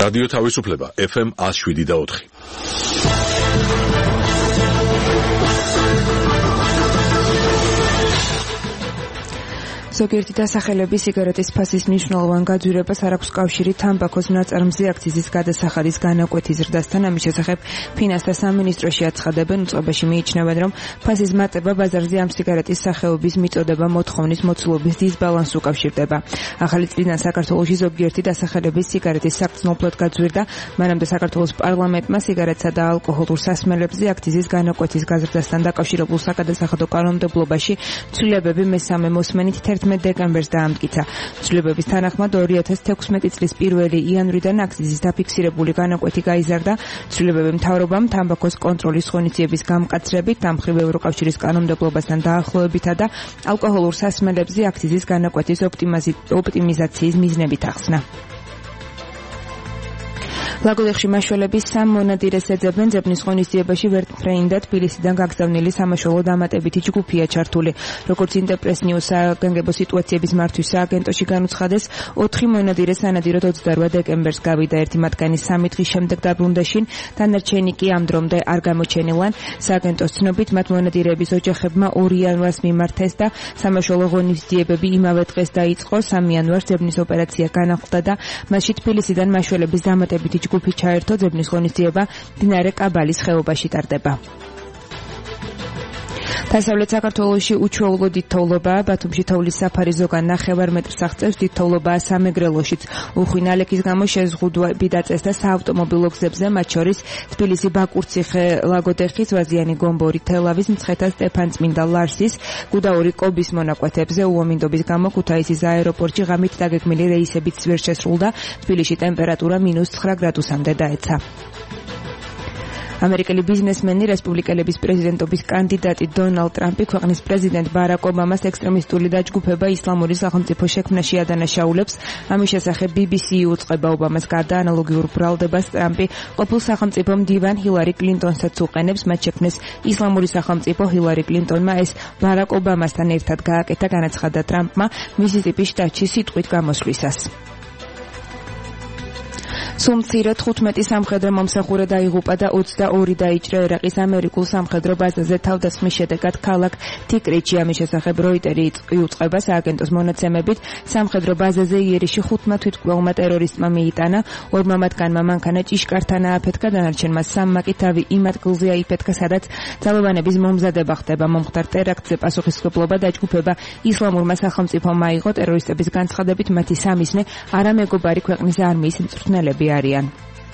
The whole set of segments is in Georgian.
რადიო თავისუფლება FM 107.4. ზოგიერთი დასახელების სიგარეტის ფასის მნიშვნელოვან გაძვირებას არ აქვს კავშირი თამბაქოს ნაწარმზე აქციზის გადასახადის განაკვეთის ზრდასთან. ამის შესახებ ფინანსთა სამინისტროში აცხადებენ. უწყებაში მიიჩნევენ, რომ ფასის მატება ბაზარზე ამ სიგარეტის სახეობის მიწოდება მოთხოვნის მოცულობის დისბალანსს უკავშირდება. ახალი წლიდან საქართველოში ზოგიერთი დასახელების სიგარეტის საგრძნობლად გაძვირდა. მანამდე საქართველოს პარლამენტმა სიგარეტსა და ალკოჰოლურ სასმელებზე აქციზის განაკვეთის გაზრდასთან დაკავშირებულ საკადასახადო კანონმდებლობაში ცვლილებები მესამე მოსმენით 11 დეკემბერს დაამტკიცა. ცვლილებების თანახმად 2016 წლის 1 იანვრიდან აქციზის დაფიქსირებული განაკვეთი გაიზარდა. ცვლილებები მთავრობამ თამბაქოს კონტროლის ღონისძიების გამკაცრებით, დამხრივ ევროკავშირის კანონმდებლობასთან დაახლოებითა და ალკოჰოლურ სასმელებზე აქციზის განაკვეთის ოპტიმიზაციის მიზნებით ახსნა. ლაგოდეხში მაშველების 3 მონადირეს ეძებენ. ძებნის ღონისძიებაში ვერტფრეინ და თბილისიდან გაგზავნილი სამაშველო დამატებითი ჯგუფია ჩართული. როგორც ინტერპრეს ნიუს საგანგებო სიტუაციების მართვის სააგენტოში განუცხადეს, 4 მონადირე სანადიროდ 28 დეკემბერს გავიდა. ერთი მათგანი 3 დღის შემდეგ დაბრუნდა შინ, დანარჩენი კი ამ დრომდე არ გამოჩენილან. სააგენტოს ცნობით, მათ მონადირეების ოჯახებმა 2 იანვარს მიმართეს და სამაშველო ღონისძიებები იმავე დღეს დაიწყო. 3 იანვარს ძებნის ოპერაცია განახლდა და მასში თბილისიდან მაშველების დამატებითი ჯგუფი ჩაერთო. ძებნის ღონისძიება მდინარე კაბალის ხეობაში ტარდება. დასავლეთ საქართველოში უჩვეულო დიდ თოვლობაა. ბათუმში თოვლის საფარი ზოგან 9 მეტრს აღწევს. დიდ თოვლობაა სამეგრელოშიც. უხვი ნალექის გამო შეზღუდვები დაწესდა საავტომობილო გზებზე, მათ შორის თბილისი ბაკურციხე ლაგოდეხის, ვაზიანი გომბორი თელავის, მცხეთა სტეფანწმინდა ლარსის, გუდაური კობის მონაკვეთებზე. უამინდობის გამო ქუთაისის აეროპორტში ღამით დაგეგმილი რეისებიც ვერ შესრულდა. თბილისში ტემპერატურა -9 გრადუსამდე დაეცა. ამერიკელი ბიზნესმენი, რესპუბლიკელების პრეზიდენტობის კანდიდატი დონალდ ტრამპი ქვეყნის პრეზიდენტ ბარაკ ობამას ექსტრემისტული დაჯგუფება ისლამური სახელმწიფო შექმნაში ადანაშაულებს. ამის შესახებ BBC უწყება ობამას გარდა ანალოგიურ ბრალდებას ტრამპი ყოფილ სახელმწიფო მდივან ჰილარი კლინტონსაც უყენებს. მათ შექმნეს ისლამური სახელმწიფო. ჰილარი კლინტონმა ეს ბარაკ ობამასთან ერთად გააკეთა, განაცხადა ტრამპმა მისისიპის შტატში სიტყვით გამოსვლისას. სულ მცირედ 15 სამხედრო მომსახურე დაიღუპა და 22 დაიჭრა ერაყის ამერიკულ სამხედრო ბაზაზე თავდასხმის შედეგად ქალაქ თიკრიტში. ამის შესახებ როიტერი იუწყება. სააგენტოს მონაცემებით სამხედრო ბაზაზე იერიში 5 თვითმკვლელმა ტერორისტმა მიიტანა. 2 მათგანმა მანქანა ჭიშკართან ააფეთქა, დანარჩენმა 3 კი თავი იმ ადგილზე აიფეთქა, სადაც ძალოვანების მომზადება ხდება. მომხდარ ტერაქტზე პასუხისმგებლობა დაჯგუფება ისლამურმა სახელმწიფომ აიღო. ტერორისტების განცხადებით მათი სამიზნე არამეგობარი ქვეყნის არმიის მწვრთნელები არიან.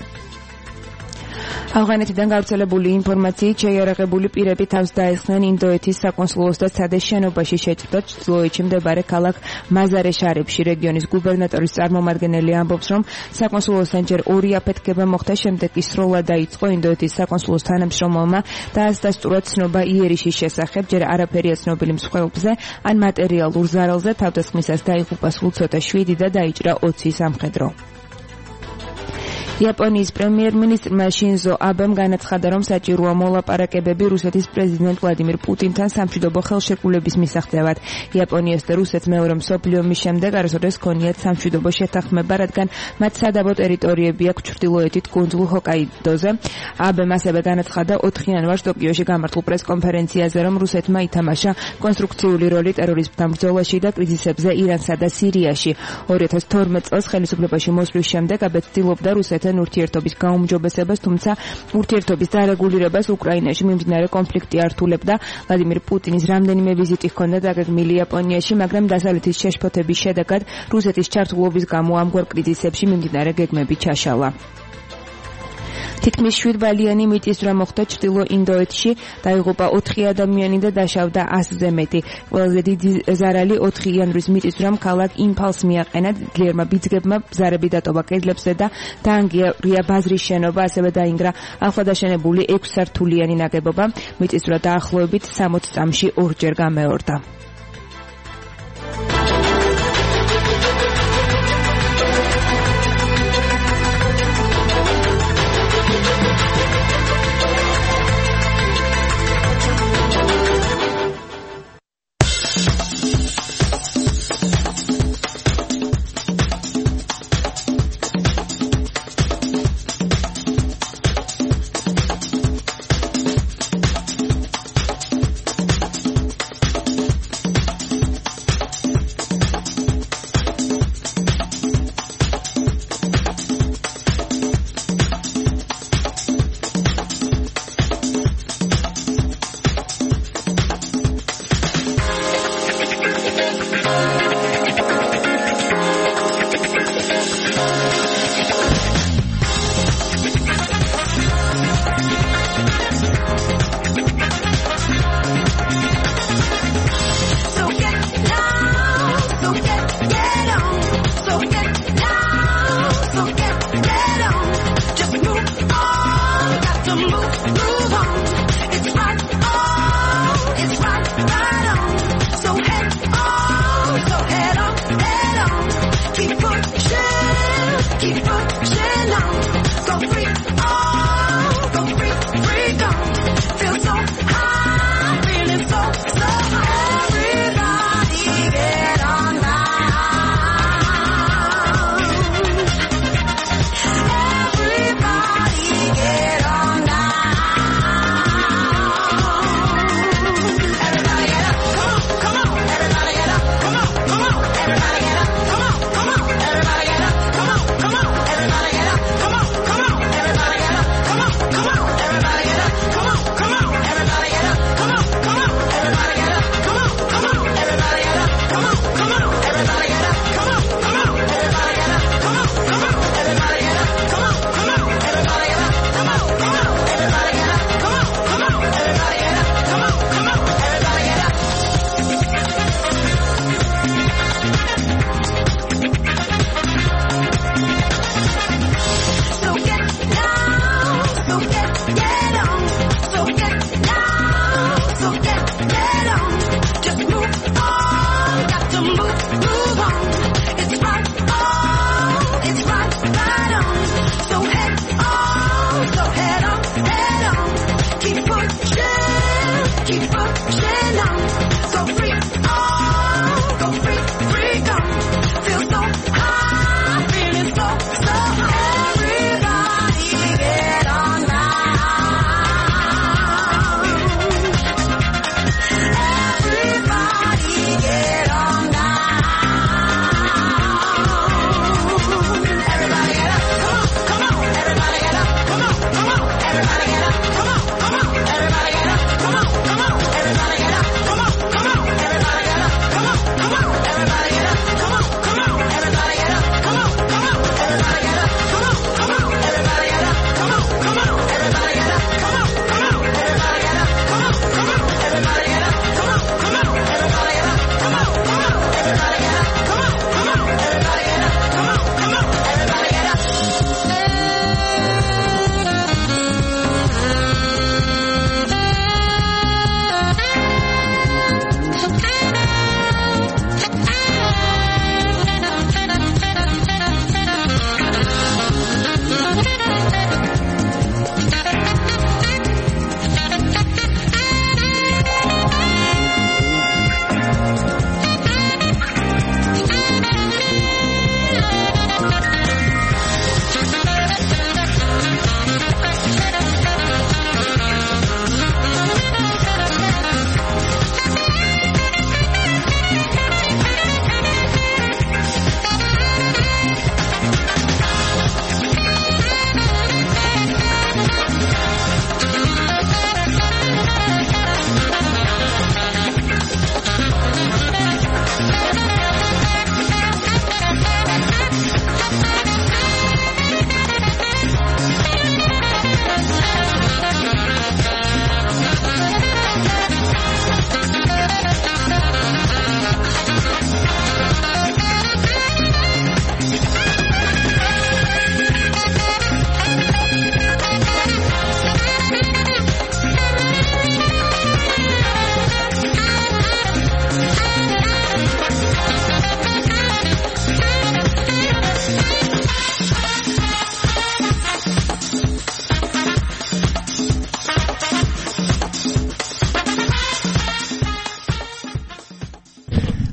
ავღანეთიდან გავრცელებული ინფორმაციით შეიარაღებული პირები თავს დაესხნენ ინდოეთის საკონსულოს და სადეს შენობაში შეჭრდა. ჩრდილოეთში მდებარე ქალაქ მაზარე შარიფში რეგიონის გუბერნატორის წარმომადგენელი ამბობს, რომ საკონსულოსთან ჯერ 2 აფეთქება მოხდა, შემდეგ კი სროლა დაიწყო. ინდოეთის საკონსულოს თანამშრომელმა დაასწრა ცნობა იერიშის შესახებ, ჯერ არაფერია ცნობილი მსხვერპლზე ან მატერიალურ ზარალზე. თავდასხმისას დაიღუპა სულ ცოტა 7 და დაიჭრა 20 სამხედრო. იაპონიის პრემიერ-მინისტრმა შინზო აბემ განაცხადა, რომ საჭიროა მოლაპარაკებები რუსეთის პრეზიდენტ ვლადიმირ პუტინთან სამშვიდობო ხელშეკრულების მისაღწევად. იაპონიას და რუსეთს მეორე მსოფლიო ომის შემდეგ არასოდეს ჰქონიათ სამშვიდობო შეთანხმება, რადგან მათ სადაბო ტერიტორიები აქვს ჩრდილოეთით კუნძულ ჰოკაიდოზე. აბემ ასევე განაცხადა 4 იანვარს ტოკიოში გამართულ პრესკონფერენციაზე, რომ რუსეთმა ითამაშა კონსტრუქციული როლი ტერორიზმთან ბრძოლაში და კრიზისებზე ირანსა და სირიაში. 2012 წელს ხელისუფლებაში მოსვლის შემდეგ აბე ცდილობდა რუსეთთან ურთიერთობის გაუმჯობესებას, თუმცა ურთიერთობის დარეგულირებას უკრაინაში მიმდინარე კონფლიქტი ართულებდა. ვლადიმირ პუტინის რამდენიმე ვიზიტი ჰქონდა დაგეგმილი იაპონიაში, მაგრამ დასავლეთის შეშფოთების შედეგად რუსეთის ჩართულობის გამო ამგვარ კრიზისებში მიმდინარე გეგმები ჩაშალა. თითქმის 7 ბალიანი მიწისძვრა მოხდა ჩრდილო ინდოეთში, დაიღუპა 4 ადამიანი და დაშავდა 100-ზე მეტი. ყველაზე დიდი ზარალი 4 იანვრის მიწისძვრამ ქალაქ იმფალს მიაყენა. ძლიერმა ბიძგებმა ბზარები დატოვა კედლებზე და დაანგრია ბაზრის შენობა, ასევე დაინგრა ახლადაშენებული 6 სართულიანი ნაგებობა. მიწისძვრა დაახლოებით 60 წამში 2-ჯერ გამეორდა.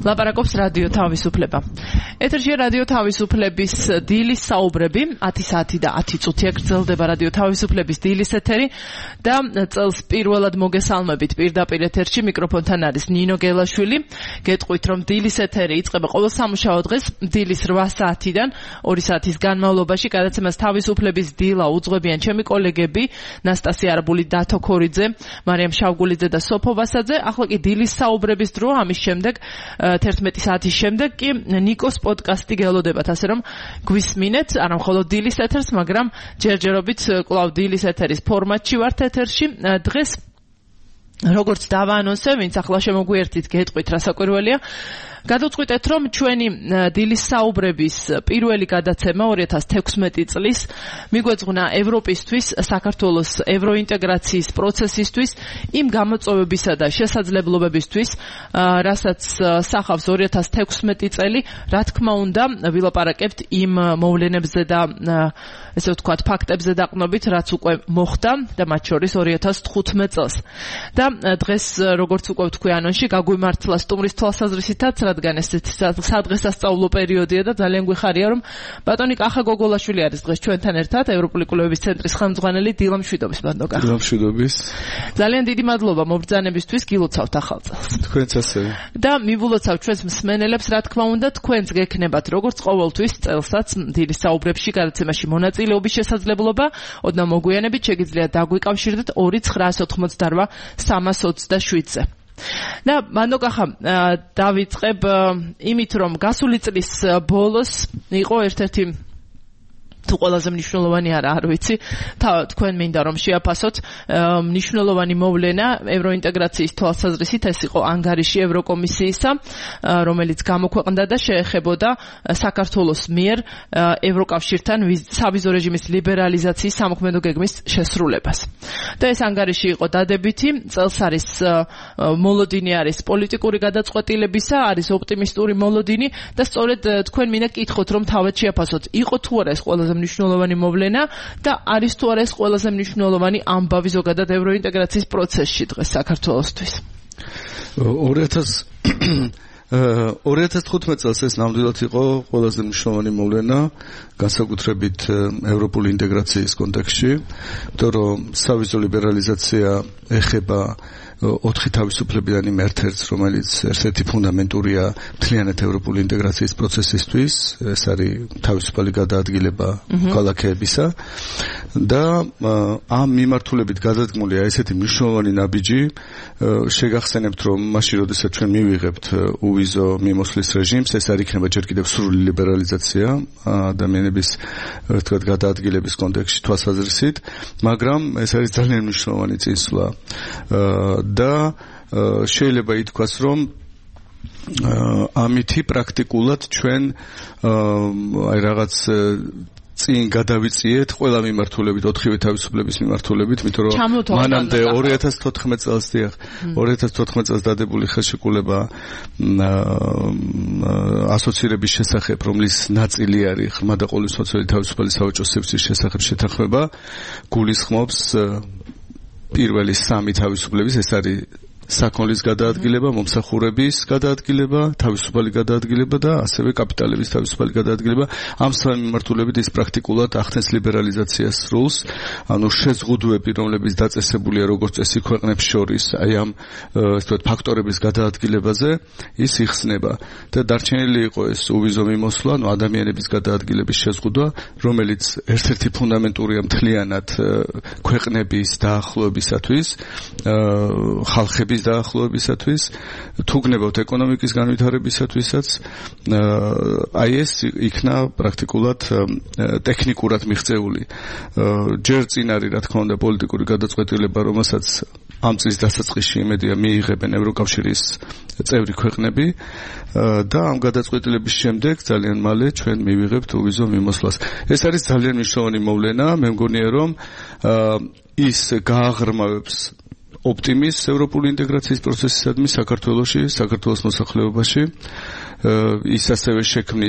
ლაპარაკობს რადიო თავისუფლება. ეთერში რადიო თავისუფლების დილის საუბრები 10 საათი და 10 წუთი გრძელდება რადიო თავისუფლების დილის ეთერი და წელს პირველად მოგესალმებით პირდაპირ ეთერში მიკროფონთან არის ნინო გელაშვილი. გეტყვით რომ დილის ეთერი იწყება ყოველ სამუშაო დღეს დილის 8 საათიდან 2 საათის განმავლობაში, გადაცემას თავისუფლების დილა უძღვებიან ჩემი კოლეგები ნასტასია არაბული, დათო ქორიძე, მარიამ შავგულიძე და სოფო ვასაძე. ახლა კი დილის საუბრების დრო, ამის შემდეგ 11 საათის შემდეგ კი ნიკოს პოდკასტი გელოდებათ, ასე რომ გვისმინეთ, არა მხოლოდ დილის ეთერს, მაგრამ ჯერჯერობით კვლავ დილის ეთერის ფორმატში ვართ ეთერში. დღეს როგორც დავაანონსე, ვინც ახლა შემოგვიერთით, გეტყვით რა საკვირველია. გადავწყვიტეთ, რომ ჩვენი დილის საუბრების პირველი გადაცემა 2016 წლის მიგვეძღვნა ევროპისთვის, საქართველოს ევროინტეგრაციის პროცესისთვის, იმ გამოწვევებისა და შესაძლებლობებისთვის, რასაც სახავს 2016 წელი, რა თქმა უნდა, ვილაპარაკებთ იმ მოვლენებზე და ესე ვთქვათ, ფაქტებზე დაყრდნობით, რაც უკვე მოხდა და მათ შორის 2015 წელს. და დღეს, როგორც უკვე ვთქვი ანონსში, გაგვიმართლა სტუმრის თვალსაზრისითაც, რადგან ეს სადღესასწაულო პერიოდია და ძალიან გვიხარია, რომ ბატონი კახა გოგოლაშვილი არის დღეს ჩვენთან ერთად, ევროპული კვლევების ცენტრის ხელმძღვანელი. დილა მშვიდობის ბატონო კახა. დილა მშვიდობის. ძალიან დიდი მადლობა მობრძანებისთვის, გილოცავთ ახალ წელს. თქვენც ასევე. და მივულოცავთ ჩვენს მსმენელებს, რა თქმა უნდა, თქვენც გექნებათ როგორც ყოველთვის წელსაც დილის საუბრებში გადაცემაში მონაწილეობის შესაძლებლობა. ოდნავ მოგვიანებით შეგიძლიათ დაგვიკავშირდეთ 2988 327-ზე. და მანდო კახა დავიწყებ იმით, რომ გასული წლის ბოლოს იყო ერთ-ერთი თუ ყველაზე მნიშვნელოვანი არ ვიცი, თქვენ მინდა რომ შეაფასოთ მნიშვნელოვანი მოვლენა ევროინტეგრაციის თვალსაზრისით, ეს იყო ანგარიში ევროკომისიისა, რომელიც გამოქვეყნდა და შეეხებოდა საქართველოს მიერ ევროკავშირთან სავიზო რეჟიმის ლიბერალიზაციის სამოქმედო გეგმის შესრულებას. და ეს ანგარიში იყო დადებითი, წელს არის მოლოდინი არის პოლიტიკური გადაწყვეტილებისა, არის ოპტიმისტური მოლოდინი და სწორედ თქვენ მინდა კითხოთ, რომ თავად შეაფასოთ, იყო თუ არა ეს ყველაზე მნიშვნელოვანი მოვლენა და არის თუ არა ეს ყველაზე მნიშვნელოვანი ამბავი ზოგადად ევროინტეგრაციის პროცესში დღეს საქართველოსთვის. 2015 წელს ეს ნამდვილად იყო ყველაზე მნიშვნელოვანი მოვლენა, განსაკუთრებით ევროპული ინტეგრაციის კონტექსტში, იმიტომ რომ სავიზო ლიბერალიზაცია ეხება 4 თავისუფლებიანი ერთ-ერთს, რომელიც ერთ-ერთი ფუნდამენტურია მთლიანად ევროპული ინტეგრაციის პროცესისთვის, ეს არის თავისუფალი გადაადგილება ქალაქეებისა და ამ მიმართულებით გადადგმულია ესეთი მნიშვნელოვანი ნაბიჯი. შეგახსენებთ, რომ მაშინ, როდესაც ჩვენ მივიღებთ უვიზო მიმოსვლის რეჟიმს, ეს არ იქნება ჯერ კიდევ სრული ლიბერალიზაცია ადამიანების ერთად გადაადგილების კონტექსტში თვალსაზრისით, მაგრამ ეს არის ძალიან მნიშვნელოვანი წინსვლა. და შეიძლება ითქვას, რომ ამითი პრაქტიკულად ჩვენ აი რაღაც წინ გადავიწიეთ ყველა მიმართულებით, 4 თავისუფლების მიმართულებით, იმიტომ რომ მანამდე 2014 წელს 2014 წელს დადებული ხელშეკრულება ასოცირების შესახებ, რომლის ნაწილი არის ღრმა და ყოვლისმოცველი თავისუფალი საოჯო სივრცის შესახებ შეთანხმება, გულისხმობს პირველი 3 თავისუფლების, ეს არის საქონლის გადაადგილება, მომსახურების გადაადგილება, თავისუფალი გადაადგილება და ასევე კაპიტალების თავისუფალი გადაადგილება. ამ სამი მიმართულებით ის პრაქტიკულად ახდენს ლიბერალიზაციას სრულს, ანუ შეზღუდვები, რომლებიც დაწესებულია როგორც წესი ქვეყნებს შორის, აი ამ ასე ვთქვათ ფაქტორების გადაადგილებაზე, ის იხსნება და დარჩენილი იყო ეს უვიზო მიმოსვლა, ანუ ადამიანების გადაადგილების შეზღუდვა, რომელიც ერთ-ერთი ფუნდამენტურია მთლიანად ქვეყნების დაახლოებისათვის, ხალხების დაახლოებისათვის, თუ გნებავთ ეკონომიკის განვითარებისათვისაც, აი ეს იქნა პრაქტიკულად ტექნიკურად მიღწეული. ჯერ წინ არის, რა თქმა უნდა, პოლიტიკური გადაწყვეტილება, რომელსაც ამ წლის დასაწყისში იმედია მიიღებენ ევროკავშირის წევრი ქვეყნები და ამ გადაწყვეტილების შემდეგ ძალიან მალე ჩვენ მივიღებთ უვიზო მიმოსვლას. ეს არის ძალიან მნიშვნელოვანი მოვლენა, მე მგონია, რომ ის გააღრმავებს ოპტიმიზმს ევროპული ინტეგრაციის პროცესისადმი საქართველოში, საქართველოს მოსახლეობაში, ის ასევე შექმნის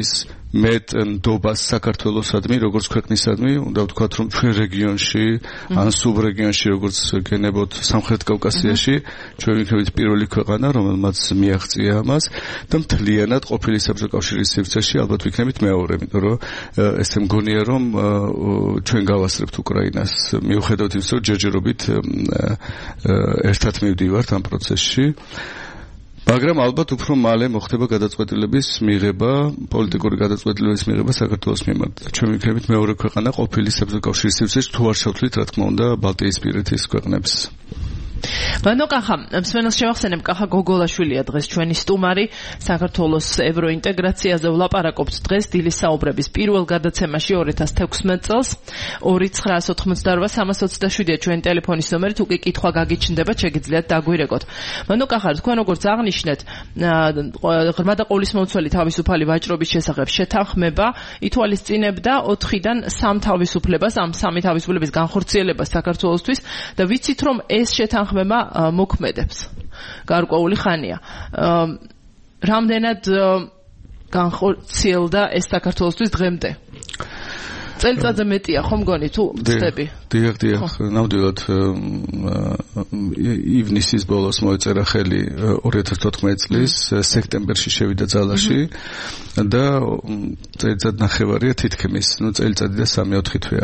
მეტ ნდობას საქართველოსადმი, როგორც ქვეყნისადმი, უნდა ვთქვათ, რომ ჩვენ რეგიონში, ან სუბრეგიონში, როგორც გენებოთ სამხრეთ კავკასიაში, ჩვენ ვიქნებით პირველი ქვეყანა, რომელმაც მიაღწია ამას და მთლიანად ყოფილი საბჭოთა კავშირის სივრცეში ალბათ ვიქნებით მეორე, იმიტომ რომ ესე მგონია, რომ ჩვენ გავასწრებთ უკრაინას, მიუხედავად იმისა, რომ ჯერჯერობით ერთად მივდივართ ამ პროცესში. მაგრამ ალბათ უფრო მალე მოხდება გადაწყვეტილების მიღება, პოლიტიკური გადაწყვეტილების მიღება საქართველოს მიმართ. ჩვენ ვიქნებით მეორე ქვეყანა ყოფილი საბჭოთა კავშირის სივრცეში, თუ არ შევთვლით, რა თქმა უნდა, ბალტიისპირეთის ქვეყნებს. Vano Kaha, მსმენელს შევახსენებ, Kaha გოგოლაშვილია დღეს ჩვენი სტუმარი, საქართველოს ევროინტეგრაციაზე ვლაპარაკობთ დღეს დილის საუბრების პირველ გადაცემაში 2016 წელს 2988-327-ია ჩვენი ტელეფონის ნომერი, თუ კი კითხვა გაგიჩნდებათ, შეგიძლიათ დაგვირეკოთ. Vano Kaha, თქვენ როგორც აღნიშნეთ, ღრმა და ყოვლისმომცველი თავისუფალი ვაჭრობის შესახებ შეთანხმება ითვალისწინებდა 4-დან 3 თავისუფლებას, ამ 3 თავისუფლების განხორციელებას საქართველოსთვის და ვიცით, რომ ეს შეთანხმება მოქმედებს. გარკვეული ხანია. რამდენად განხორციელდა ეს საქართველოსთვის დღემდე? წელიწადზე მეტია, ხომ მგონი თუ ვწდები? დიახ, ნამდვილად ივნისის ბოლოს მოეწერა ხელი 2014 წლის სექტემბერში შევიდა ძალაში და წელიწად ნახევარია თითქმის, წელიწადი და 3-4 თვეა.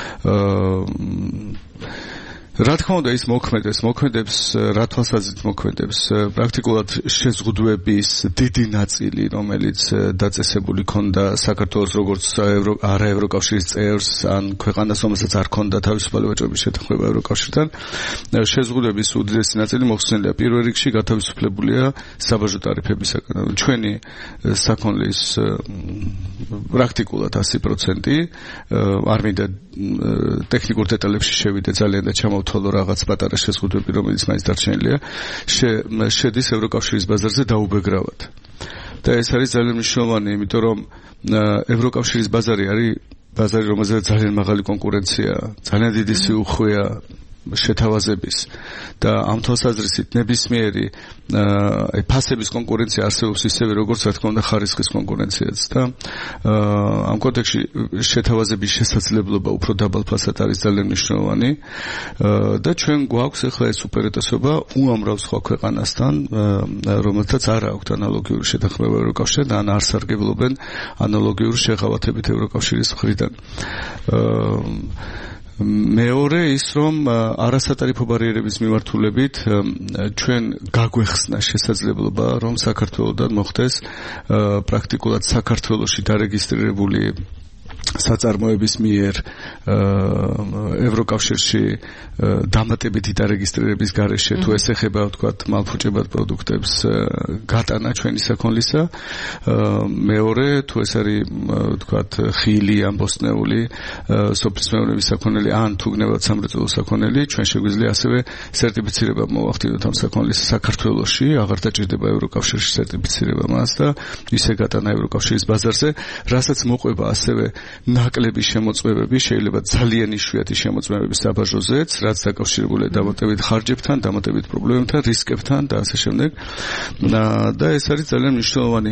რა თქმა უნდა ის მოქმედებს რა თვალსაზრისით მოქმედებს პრაქტიკულად შეზღუდვების დიდი ნაწილი რომელიც დაწესებული ქონდა საქართველოს როგორც არაევროკავშირის წევრს ან ქვეყანას რომელსაც არ ქონდა თავისუფალი ვაჭრობის შეთანხმება ევროკავშირთან შეზღუდვების უდიდესი ნაწილი მოხსნილია პირველ რიგში გათავისუფლებულია საბაჟო ტარიფებისაგან ჩვენი საქონლის პრაქტიკულად 100% არ მინდა ტექნიკურ დეტალებში შევიდე ძალიან და ჩამოვთვალო რაღაც პატარა შეზღუდვები რომელიც მაინც დარჩენილია შედის ევროკავშირის ბაზარზე დაუბეგრავად და ეს არის ძალიან მნიშვნელოვანი იმიტომ რომ ევროკავშირის ბაზარი არის ბაზარი რომელზეც ძალიან მაღალი კონკურენცია ძალიან დიდი სიუხვეა შეთავაზების და ამ თვალსაზრისით ნებისმიერი ფასების კონკურენცია არსებობს ისევე როგორც რა თქმა უნდა ხარისხის კონკურენციაც და ამ კონტექსტში შეთავაზების შესაძლებლობა უფრო დაბალ ფასად არის ძალიან მნიშვნელოვანი და ჩვენ გვაქვს ახლა ეს უპირატესობა უამრავ სხვა ქვეყანასთან რომელთაც არ აქვთ ანალოგიური შეთანხმება ევროკავშირთან ან არ სარგებლობენ ანალოგიური შეღავათებით ევროკავშირის მხრიდან მეორე ის რომ არასატარიფო ბარიერების მიმართულებით ჩვენ გაგვეხსნა შესაძლებლობა რომ საქართველოსთან მოხდეს პრაქტიკულად საქართველოში დარეგისტრირებული საწარმოების მიერ ევროკავშირში დამატებითი დარეგისტრირების გარეშე თუ ეს ეხება ვთქვათ მალფუჭებად პროდუქტებს გატანა ჩვენი საქონლისა მეორე თუ ეს არის ვთქვათ ხილი ან ბოსტნეული სოფლის მეურნეობის საქონელი ან თუ გნებავთ სამრეწველო საქონელი ჩვენ შეგვიძლია ასევე სერტიფიცირება მოვახდინოთ ამ საქონლის საქართველოში აღარ დაჭირდება ევროკავშირში სერტიფიცირება მას და ისე გატანა ევროკავშირის ბაზარზე რასაც მოყვება ასევე ნაკლები შემოწმებები შეიძლება ძალიან იშვიათი შემოწმებები საბაჟოზეც რაც დაკავშირებულია დამატებით ხარჯებთან, დამატებით პრობლემებთან, რისკებთან და ასე შემდეგ. და ეს არის ძალიან მნიშვნელოვანი,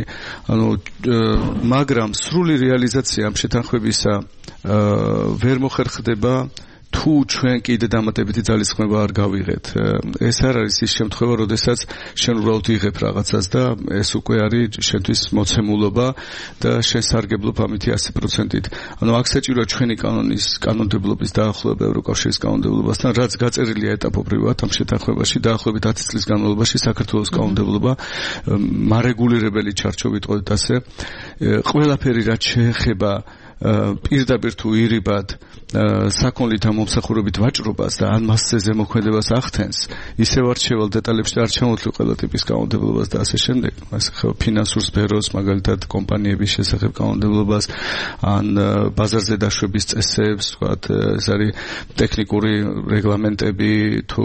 მაგრამ სრული რეალიზაცია ამ შეთანხმებისა ვერ მოხერხდება თუ ჩვენ კიდე დამატებითი ძალისხმება არ გავიღეთ. ეს არ არის ის შემთხვევა, როდესაც შენ უბრალოდ იღებ რაღაცას და ეს უკვე არის შენთვის მოცემულობა და შენ სარგებლობ ამითი 100%-ით. აქ საჭიროა ჩვენი კანონმდებლობის დაახლოება ევროკავშირის კანონმდებლობასთან, რაც გაწერილია ეტაპობრივად ამ შეთანხმებაში, დაახლოებით 10 წლის განმავლობაში საქართველოს კანონმდებლობა მარეგულირებელი ჩარჩო ვიტყოდით ასე, ყველაფერი რაც შეეხება პირდაპირ თუ ირიბად საქონლით ან მომსახურებით ვაჭრობას და ან მასზე ზემოქმედებას ახდენს ისევ არჩევალ დეტალებში და არ ჩამოთვლი ყველა ტიპის კანონმდებლობას და ასე შემდეგ ასე ხო ფინანსურ სფეროს მაგალითად კომპანიების შესახებ კანონმდებლობას ან ბაზარზე დაშვების წესებს ვთქვათ ეს არის ტექნიკური რეგლამენტები თუ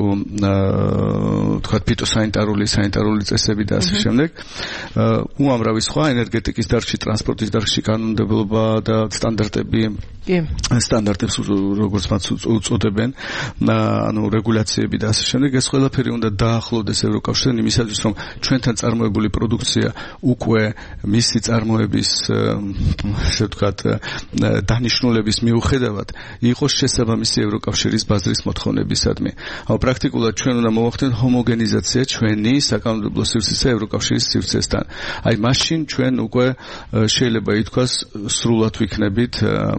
ვთქვათ ფიტოსანიტარული სანიტარული წესები და ასე შემდეგ უამრავი სხვა ენერგეტიკის დარგში ტრანსპორტის დარგში კანონმდებლობა და სტანდარტებს დარგს როგორც მათ უწოდებენ ანუ რეგულაციები და ასე შემდეგ ეს ყველაფერი უნდა დაახლოვდეს ევროკავშირთან იმისათვის რომ ჩვენთან წარმოებული პროდუქცია უკვე მისი წარმოების ასე ვთქვათ დანიშნულების მიუხედავად იყოს შესაბამისი ევროკავშირის ბაზრის მოთხოვნებისადმი. ანუ პრაქტიკულად ჩვენ უნდა მოვახდენთ ჰომოგენიზაცია ჩვენი საკანონმდებლო სივრცისა ევროკავშირის სივრცესთან. აი მაშინ ჩვენ უკვე შეიძლება ითქვას სრულად ვიქნებით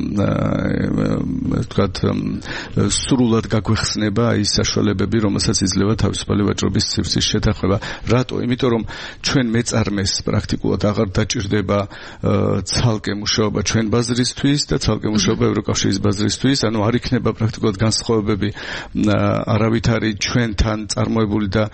ვთქვათ სრულად გაგვეხსნება ის საშუალებები რომელსაც იძლევა თავისუფალი ვაჭრობის სივრცის შეთანხმება. რატო? იმიტომ რომ ჩვენ მეწარმეს პრაქტიკულად აღარ დაჭირდება ცალკე მუშაობა ჩვენ ბაზრისთვის და ცალკე მუშაობა ევროკავშირის ბაზრისთვის, ანუ არ იქნება პრაქტიკულად განსხვავებები არავითარი ჩვენთან წარმოებული და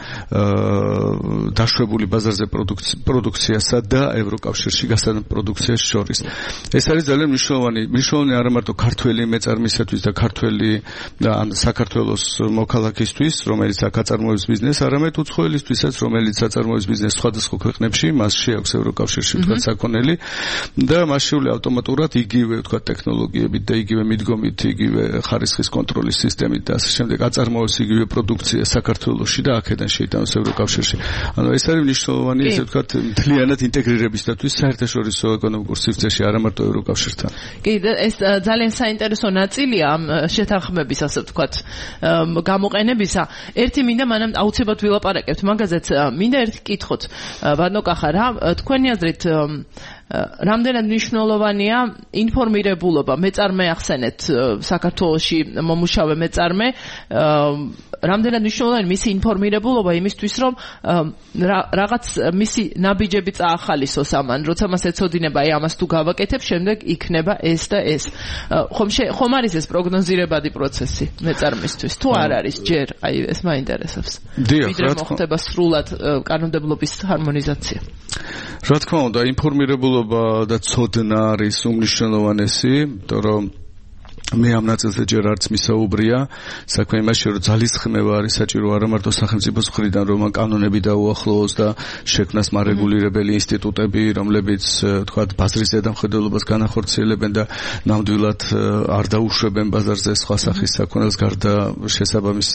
დაშვებული ბაზარზე პროდუქციასა და ევროკავშირში გასტანილ პროდუქციას შორის. ეს არის ძალიან მნიშვნელოვანი არა მარტო ქართველი მეწარმისათვის და ქართველი ან საქართველოს მოქალაქისთვის, რომელიც აქ აწარმოებს ბიზნესს, არამედ უცხოელისთვისაც, რომელიც აწარმოებს ბიზნესს სხვადასხვა ქვეყნებში, მას შეაქვს ევროკავშირში თქვათ საქონელი და მას შეუძლია ავტომატურად იგივე თქვათ ტექნოლოგიებით და იგივე მიდგომით, იგივე ხარისხის კონტროლის სისტემით და ასე შემდეგ აწარმოებს იგივე პროდუქცია საქართველოში და აქედან შეიტანოს ევროკავშირში. ანუ ეს არის მნიშვნელოვანი ესე ვთქვათ მთლიანად ინტეგრირებისათვის საერთაშორისო ეკონომიკურ სივრცეში არა მარტო ევროკავშირთან. კი, ეს ძალიან საინტერესო ნაწილია ამ შეთანხმების ასე ვთქვათ გამოყენებისა. ერთი მინდა მანამ აუცილებლად ვილაპარაკებთ მაგაზეც. მინდა ერთი კითხოთ ბატონო კახა რა თქვენი აზრით რამდენად მნიშვნელოვანია ინფორმირებულობა მეწარმე ახსენეთ საქართველოში მომუშავე მეწარმე რამდენად მნიშვნელოვანია მისი ინფორმირებულობა იმისთვის რომ რაღაც მისი ნაბიჯები წაახალისოს ამან როცა მას ეცოდინება აი ამას თუ გავაკეთებ შემდეგ იქნება ეს და ეს ხომ არის ეს პროგნოზირებადი პროცესი მეწარმისთვის თუ არ არის ჯერ აი ეს მაინტერესებს ვიდრე მოხდება სრულად კანონმდებლობის ჰარმონიზაცია რა თქმა უნდა ინფორმირებულობა და ცოდნა არის უმნიშვნელოვანესი, იმიტომ რომ მე ამ ნაწილზე ჯერ არც მისაუბრია საქმე იმაში რომ ძალისხმევა არის საჭირო არა მარტო სახელმწიფოს მხრიდან რომ კანონები დაუახლოვოს და შექმნას მარეგულირებელი ინსტიტუტები რომლებიც თქვათ ბაზრის ზედამხედველობას განახორციელებენ და ნამდვილად არ დაუშვებენ ბაზარზე სხვა სახის საქონელს გარდა შესაბამისი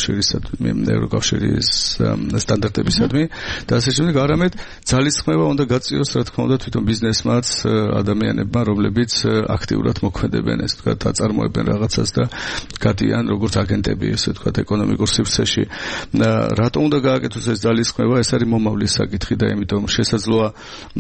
ევროკავშირის სტანდარტებისადმი და ასე შემდეგ არამედ ძალისხმევა უნდა გაწიოს რა თქმა უნდა თვითონ ბიზნესმაც ადამიანებმა რომლებიც აქტიურად მოქმედებენ ეს თქვათ აწარმოებენ რაღაცას და გადიან როგორც აგენტები ესე ვთქვათ ეკონომიკურ სივრცეში. რატომ უნდა გააკეთოს ეს ძალისხმევა? ეს არის მომავლის საკითხი და იმიტომ შესაძლოა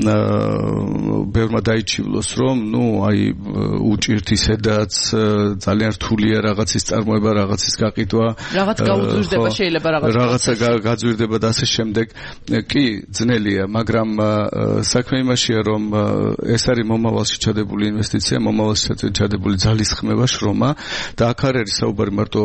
ბევრმა დაიჩივლოს რომ ნუ აი უჭირთ ისედაც ძალიან რთულია რაღაცის წარმოება, რაღაცის გაყიდვა, რაღაც გაუძვირდება შეიძლება რაღაცა გაძვირდება და ასე შემდეგ. კი, ძნელია, მაგრამ საქმე იმაშია რომ ეს არის მომავალში ჩადებული ინვესტიცია, მომავალში ჩადებული ძალისხმევა შრომა და აქ არ არის საუბარი მარტო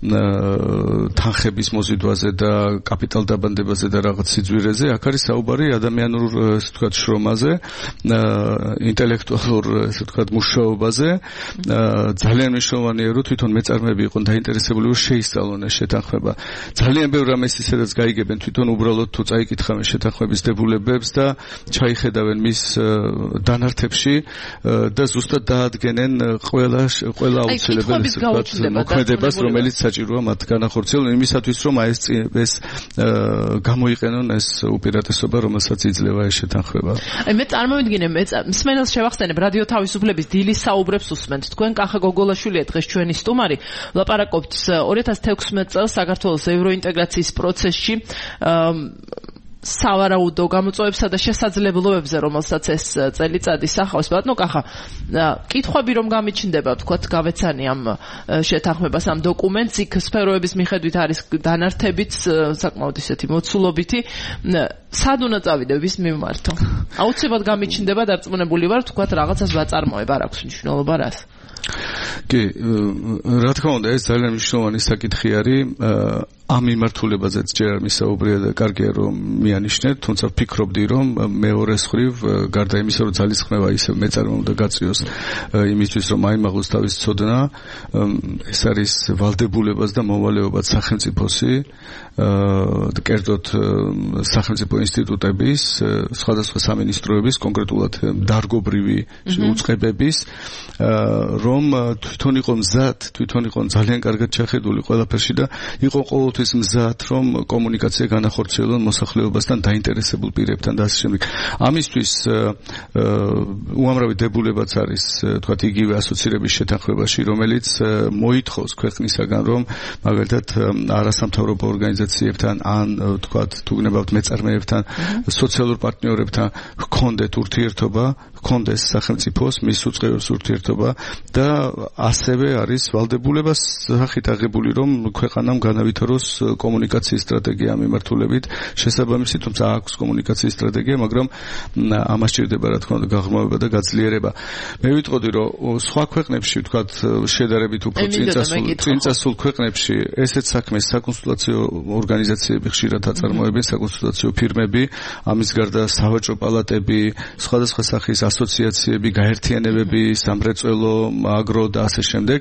თანხების მოზიდვაზე და კაპიტალ დაბანდებაზე და რაღაც სიძვირეზე, აქ არის საუბარი ადამიანურ ასე ვთქვათ შრომაზე, ინტელექტუალურ ასე ვთქვათ მუშაობაზე. ძალიან მნიშვნელოვანია რომ თვითონ მეწარმეები იყვნენ დაინტერესებული რომ შეისწავლონ ეს შეთანხმება. ძალიან ბევრ რამეს ისედაც გაიგებენ თვითონ უბრალოდ თუ წაიკითხავენ შეთანხმების დებულებებს და ჩაიხედავენ მის დანართებში და ზუსტად დაადგენენ ყველა აუცილებელ მოქმედებას რომელიც საჭიროა მათ განახორციელონ იმისათვის რომ ეს გამოიყენონ ეს უპირატესობა რომელსაც იძლევა ეს შეთანხმება. აი მე წარმოვიდგინე მსმენელს შევახსენებ რადიო თავისუფლების დილის საუბრებს უსმენთ თქვენ კახა გოგოლაშვილია დღეს ჩვენი სტუმარი ლაპარაკობთ 2016 წელს საქართველოს ევროინტეგრაციის პროცესში სავარაუდო გამოწვევებსა და შესაძლებლობებზე, რომელსაც ეს წელიწადი სახავს. ბატონო კახა, კითხვები რომ გამიჩნდება, თქვათ, გავეცანი ამ შეთანხმებას, ამ დოკუმენტს, იქ სფეროების მიხედვით არის დანართებით, საკმაოდ ისეთი მოცულობითი. სად უნდა წავიდე, ვის მიმართო? აუცილებლად გამიჩნდება, დარწმუნებული ვარ, თქვათ, რაღაცას ვაწარმოებ, არ აქვს მნიშვნელობა რას. კი, რა თქმა უნდა, ეს ძალიან მნიშვნელოვანი საკითხი არის. ამ მიმართულებაზეც ჯერ არ მისაუბრია და კარგია რომ მიანიშნეთ, თუმცა ვფიქრობდი რომ მეორე მხრივ გარდა იმისა რომ ძალისხმევა ისევ მეწარმე უნდა გაწიოს იმისთვის რომ აიმაღლოს თავის ცოდნა, ეს არის ვალდებულებას და მოვალეობაც სახელმწიფოსი, კერძოდ სახელმწიფო ინსტიტუტების, სხვადასხვა სამინისტროების, კონკრეტულად დარგობრივი უწყებების, რომ თვითონ იყო ძალიან კარგად ჩახედული ყველაფერში და იყო ყოველთვის მზად რომ კომუნიკაცია განახორციელონ მოსახლეობასთან, დაინტერესებულ პირებთან და ასე შემდეგ. ამისთვის უამრავი დებულებაც არის, თქვათ, იგივე ასოცირების შეთანხმებაში, რომელიც მოითხოვს ქვეყნისაგან, რომ მაგალითად არასამთავრობო ორგანიზაციებთან ან თქვათ, თუ გნებავთ მეწარმეებთან, სოციალურ პარტნიორებთან ჰქონდეთ ურთიერთობა, ჰქონდეს სახელმწიფოს მის უწყებებს ურთიერთობა და ასევე არის ვალდებულება სახით აღებული რომ ქვეყანამ განავითაროს კომუნიკაციის სტრატეგია მიმართულებით შესაბამისი, თუმცა აქვს კომუნიკაციის სტრატეგია, მაგრამ ამას სჭირდება რა თქმა უნდა გაღრმავება და გაძლიერება. მე ვიტყოდი რომ სხვა ქვეყნებში ვთქვათ შედარებით უფრო წინწასულ ქვეყნებში ესეც საქმეს საკონსულტაციო ორგანიზაციები ხშირად აწარმოებენ, საკონსულტაციო ფირმები, ამის გარდა სავაჭრო პალატები, სხვადასხვა სახის ასოციაციები, გაერთიანებები, სამრეწველო, აგრო და ასე შემდეგ,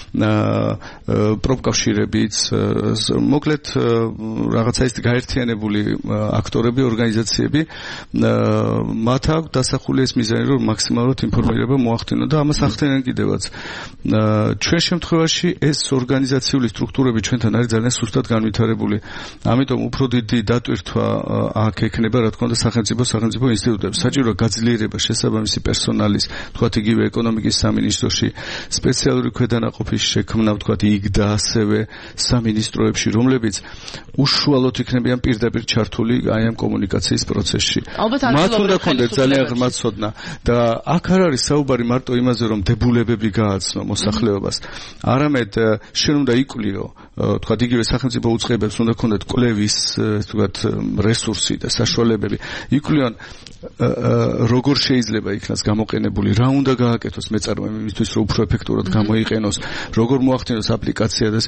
პროფკავშირებიც, მოკლედ რაღაცა ის გაერთიანებული აქტორები, ორგანიზაციები, მათ აქვს დასახული ეს მიზანი, რომ მაქსიმალურად ინფორმირება მოახდინონ და ამას ახდენენ კიდევაც. ჩვენ შემთხვევაში ეს ორგანიზაციული სტრუქტურები ჩვენთან არის ძალიან სუსტად განვითარებული. ამიტომ უფრო დიდი დატვირთვა აქ ექნება, რა თქმა უნდა, სახელმწიფო ინსტიტუტებს. საჭირო გაძლიერება შესაბამისი პერსონალის, თქვათ იგივე ეკონომიკის სამინისტროში, სპეციალური ქვედანაყოფის შექმნა, თქვათ იქ და ასევე სამინისტროებში, რომლებიც უშუალოდ იქნებიან პირდაპირ ჩართული აი ამ კომუნიკაციის პროცესში. მათ უნდა ქონდეს ძალიან ღრმა ცოდნა და აქ არ არის საუბარი მარტო იმაზე, რომ დებულებები გააცნო მოსახლეობას, არამედ შენ უნდა იკვლიო, თქვათ იგივე სახელმწიფო უწყებებს უნდა ქონდეთ კვლევის, თქვათ რესურსი და საშუალებები. იკვლიონ როგორ შეიძლება იქნას გამოყენებული, რა უნდა გააკეთოს მეწარმეებმა იმისთვის, რომ უფრო ეფექტურად გამოიყენოს, როგორ მოახდინოს აპლიკაცია და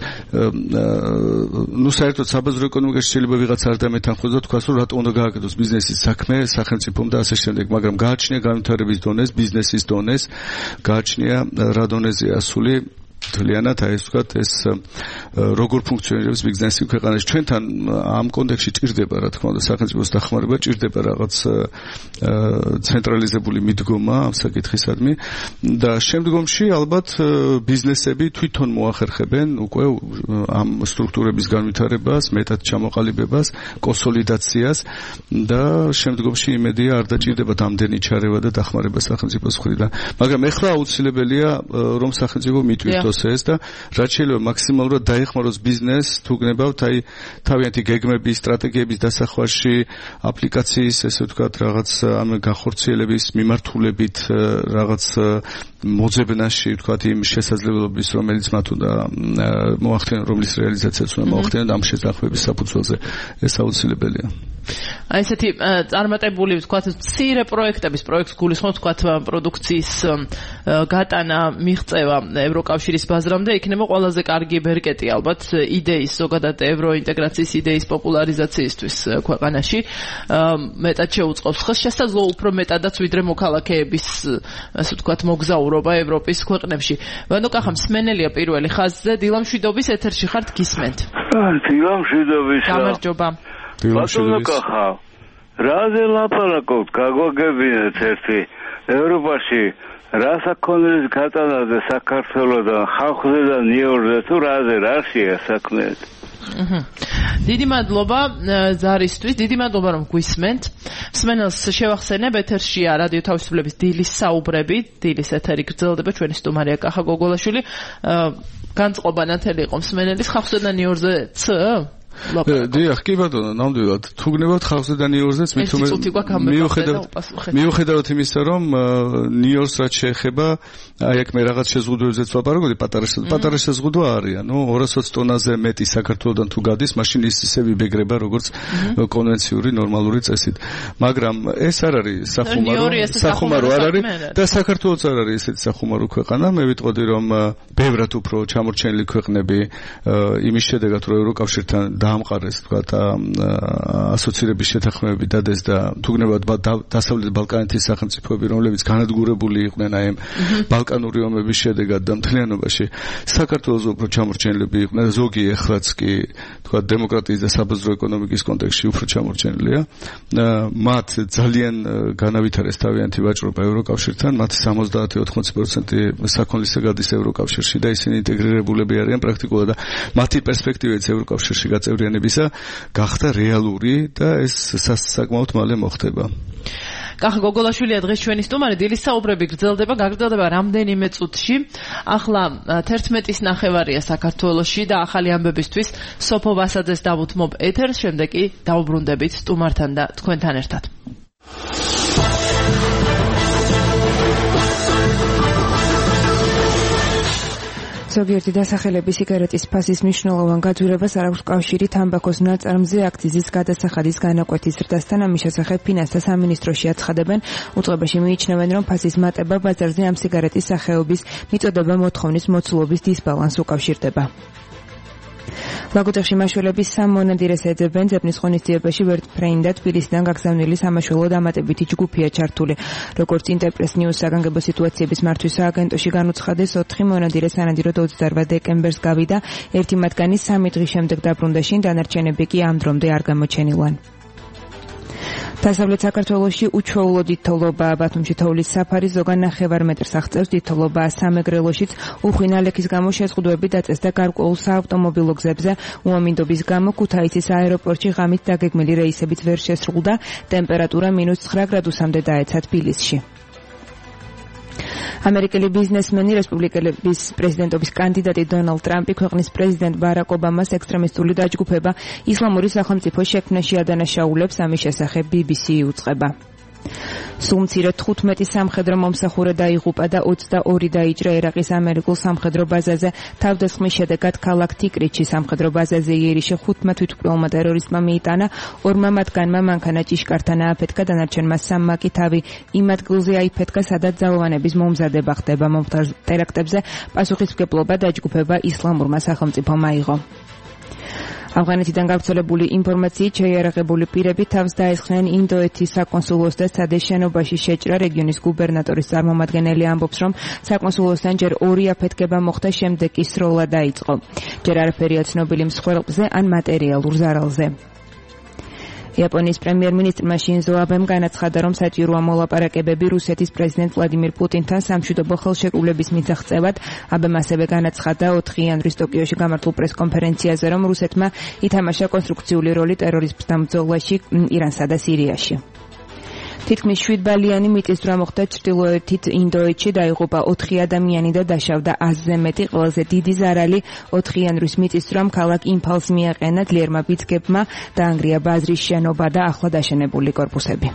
ნუ საერთოდ საბაზრო ეკონომიკაში შეიძლება ვიღაც არ დამეთანხმოს და თქვას, რომ რატო უნდა გააკეთოს ბიზნესის საქმე სახელმწიფომ და ასე შემდეგ, მაგრამ გააჩნია განვითარების დონეს, ბიზნესის დონეს, გააჩნია რა დონეზეა ასული თლიანად აი ეს ვთქვათ ეს როგორ ფუნქციონირებს ბიზნესი ქვეყანაში. ჩვენთან ამ კონტექსტში ჭირდება რა თქმა უნდა სახელმწიფოს დახმარება, ჭირდება რაღაც ცენტრალიზებული მიდგომა ამ საკითხისადმი და შემდგომში ალბათ ბიზნესები თვითონ მოახერხებენ უკვე ამ სტრუქტურების განვითარებას, მეტად ჩამოყალიბებას, კონსოლიდაციას და შემდგომში იმედია არ დაჭირდებათ ამდენი ჩარევა და დახმარება სახელმწიფოს მხრიდან. მაგრამ ეხლა აუცილებელია რომ სახელმწიფო მიტვირთოს ეს და რაც შეიძლება მაქსიმალურად დაეხმაროს ბიზნესს, თუ გნებავთ აი თავიანთი გეგმების, სტრატეგიების დასახვაში, აპლიკაციის, ესე ვთქვათ, რაღაც ამ განხორციელების მიმართულებით, რაღაც მოძებნაში, ვთქვათ, იმ შესაძლებლობის, რომელიც მათ უნდა მოახდინონ, რომლის რეალიზაციაც უნდა მოახდინონ ამ შესაძლებლობის საფუძველზე, ეს აუცილებელია. აი ესეთი წარმატებული, ვთქვათ, მცირე პროექტების პროექტს გულისხმობთ, ვთქვათ, პროდუქციის გატანა, მიღწევა ევროკავშირის ბაზრამდე იქნება ყველაზე კარგი ბერკეტი ალბათ იდეის, ზოგადად ევროინტეგრაციის იდეის პოპულარიზაციისთვის ქვეყანაში. მეტად შეუწყობს ხს შესაძლო უფრო მეტადაც ვიდრე მოქალაქეების, ასე ვთქვათ, მოგზაურობა ევროპის ქვეყნებში. ვანუკახა მსმენელია პირველი ხაზზე, დილამშვიდობის ეთერში ხართ, გისმენთ. დილამშვიდობის. გამარჯობა. ბატონოკახა, რაზე ლაპარაკობთ, გაგვაგებინეთ ერთი ევროპაში რა საქონლის გატანაზე საქართველოსთან, ხალხზე და ნიუ-იორკზე თუ რაზე რაშია საქმე? დიდი მადლობა ზარისთვის, დიდი მადლობა რომ გვისმენთ. მსმენელს შევახსენებ, ეთერშია რადიო თავისუფლების დილის საუბრები, დილის ეთერი გრძელდება, ჩვენი სტუმარია კახა გოგოლაშვილი. განწყობა ნათელი იყო მსმენელის, ხალხზე და ნიუ-იორკზე ც? დიახ, კი ბატონო, ნამდვილად. თუ გნებავთ ხალხზე და ნიუ-იორკზეც, მიუხედავად იმისა, რომ ნიუ-იორკს რაც შეეხება, აი აქ მე რაღაც შეზღუდვებზეც ვაპარაკობდი, პატარა შეზღუდვა არის. ანუ 220 ტონაზე მეტი საქართველოსთან თუ გადის, მაშინ ისე ვიბეგრება, როგორც კონვენციური ნორმალური წესით. მაგრამ ეს არ არის სახუმარო არ არის და საქართველოს არ არის ესეთი სახუმარო ქვეყანა. მე ვიტყოდი, რომ ბევრად უფრო ჩამორჩენილი ქვეყნები იმის შედეგად, რომ ევროკავშირთან დაამყარეს თქვა ასოცირების შეთანხმებები დადეს და თუგნებად დასავლეთ ბალკანეთის სახელმწიფოები, რომლებიც განადგურებული იყვნენ აი ამ ბალკანური ომების შედეგად და მთლიანობაში საქართველოს უფრო ჩამორჩენილები იყვნენ, ზოგი ეხლაც კი თქვა დემოკრატიის და საბაზრო ეკონომიკის კონტექსტში უფრო ჩამორჩენილია. მათ ძალიან განავითარეს თავიანთი ვაჭრობა ევროკავშირთან, მათ 70-80% საქონლისა გადის ევროკავშირში და ისინი ინტეგრირებულები არიან პრაქტიკულად და მათი პერსპექტივაც ევროკავშირში გაწევრიანებისა გახდა რეალური და ეს საკმაოდ მალე მოხდება. კახა გოგოლაშვილია დღეს ჩვენი სტუმარი, დილის საუბრები გაგრძელდება რამდენიმე წუთში. ახლა 11-ის ნახევარია საქართველოში და ახალი ამბებისთვის სოფო ვასაძეს დავუთმობ ეთერს, შემდეგ კი დაუბრუნდებით სტუმართან და თქვენთან ერთად. ზოგიერთი დასახელები სიგარეტის ფასის მნიშვნელოვან გაძვირებას არ აქვს კავშირი თამბაქოს ნაწარმზე აქციზის გადასახადის განაკვეთის ზრდასთან. ამის შესახებ ფინანსთა სამინისტროში აცხადებენ. უწყებაში მიიჩნევენ, რომ ფასის მატება ბაზარზე ამ სიგარეტის სახეობის მიწოდება მოთხოვნის მოცულობის დისბალანსს უკავშირდება. ლაგოდეხში მაშველების სამ მონადირეს ეძებენ. ძებნის ღონისძიებაში ვერტფრეინ და თბილისიდან გაგზავნილი სამაშველო დამატებითი ჯგუფია ჩართული. როგორც ინტერპრეს ნიუს საგანგებო სიტუაციების მართვის სააგენტოში განუცხადეს, 4 მონადირე სანადიროდ 28 დეკემბერს გავიდა. ერთი მათგანი 3 დღის შემდეგ დაბრუნდა შინ, დანარჩენები კი ამ დრომდე არ გამოჩენილან. დასავლეთ საქართველოში უჩვეულო დიდთოვლობაა. ბათუმში თოვლის საფარი ზოგან 9 მეტრს აღწევს. დიდთოვლობაა სამეგრელოშიც. უხვი ნალექის გამო შეზღუდვები დაწესდა გარკვეულ საავტომობილო გზებზე. უამინდობის გამო ქუთაისის აეროპორტში ღამით დაგეგმილი რეისებიც ვერ შესრულდა. ტემპერატურა -9 გრადუსამდე დაეცა თბილისში. ამერიკელი ბიზნესმენი, რესპუბლიკელების პრეზიდენტობის კანდიდატი დონალდ ტრამპი ქვეყნის პრეზიდენტ ბარაკ ობამას ექსტრემისტული დაჯგუფება ისლამური სახელმწიფოს შექმნაში ადანაშაულებს. ამის შესახებ BBC უწყება. სულ მცირე 15 სამხედრო მომსახურე დაიღუპა და 22 დაიჭრა ერაყის ამერიკულ სამხედრო ბაზაზე. თავდასხმის შედეგად ქალაქ თიკრიტში სამხედრო ბაზაზე იერიში 15 თვითმკვლელმა ტერორისტმა მიიტანა. 2 მათგანმა მანქანა ჭიშკართან ააფეთქა, დანარჩენმა 3 კი თავი იმ ადგილზე აიფეთქა, სადაც ძალოვანების მომზადება ხდება. მომხდარ ტერაქტებზე პასუხისმგებლობა დაჯგუფება ისლამურმა სახელმწიფომ აიღო. ავღანეთიდან გავრცელებული ინფორმაციით შეიარაღებული პირები თავს დაესხნენ ინდოეთის საკონსულოს და სადეს შენობაში შეჭრა. რეგიონის გუბერნატორის წარმომადგენელი ამბობს, რომ საკონსულოსთან ჯერ 2 აფეთქება მოხდა, შემდეგ კი სროლა დაიწყო. ჯერ არაფერია ცნობილი მსხვერპლზე ან მატერიალურ ზარალზე. იაპონიის პრემიერ-მინისტრმა შინზო აბემ განაცხადა, რომ საჭიროა მოლაპარაკებები რუსეთის პრეზიდენტ ვლადიმირ პუტინთან სამშვიდობო ხელშეკრულების მისაღწევად. აბემ ასევე განაცხადა 4 იანვრის ტოკიოში გამართულ პრესკონფერენციაზე, რომ რუსეთმა ითამაშა კონსტრუქციული როლი ტერორიზმთან ბრძოლაში ირანსა და სირიაში. თითქმის 7 ბალიანი მიწისძვრა მოხდა ჩრდილოეთით ინდოეთში. დაიღუპა 4 ადამიანი და დაშავდა 100-ზე მეტი. ყველაზე დიდი ზარალი 4 იანვრის მიწისძვრამ ქალაქ იმფალს მიაყენა. ძლიერმა ბიძგებმა დაანგრია ბაზრის შენობა და ახლად აშენებული კორპუსები.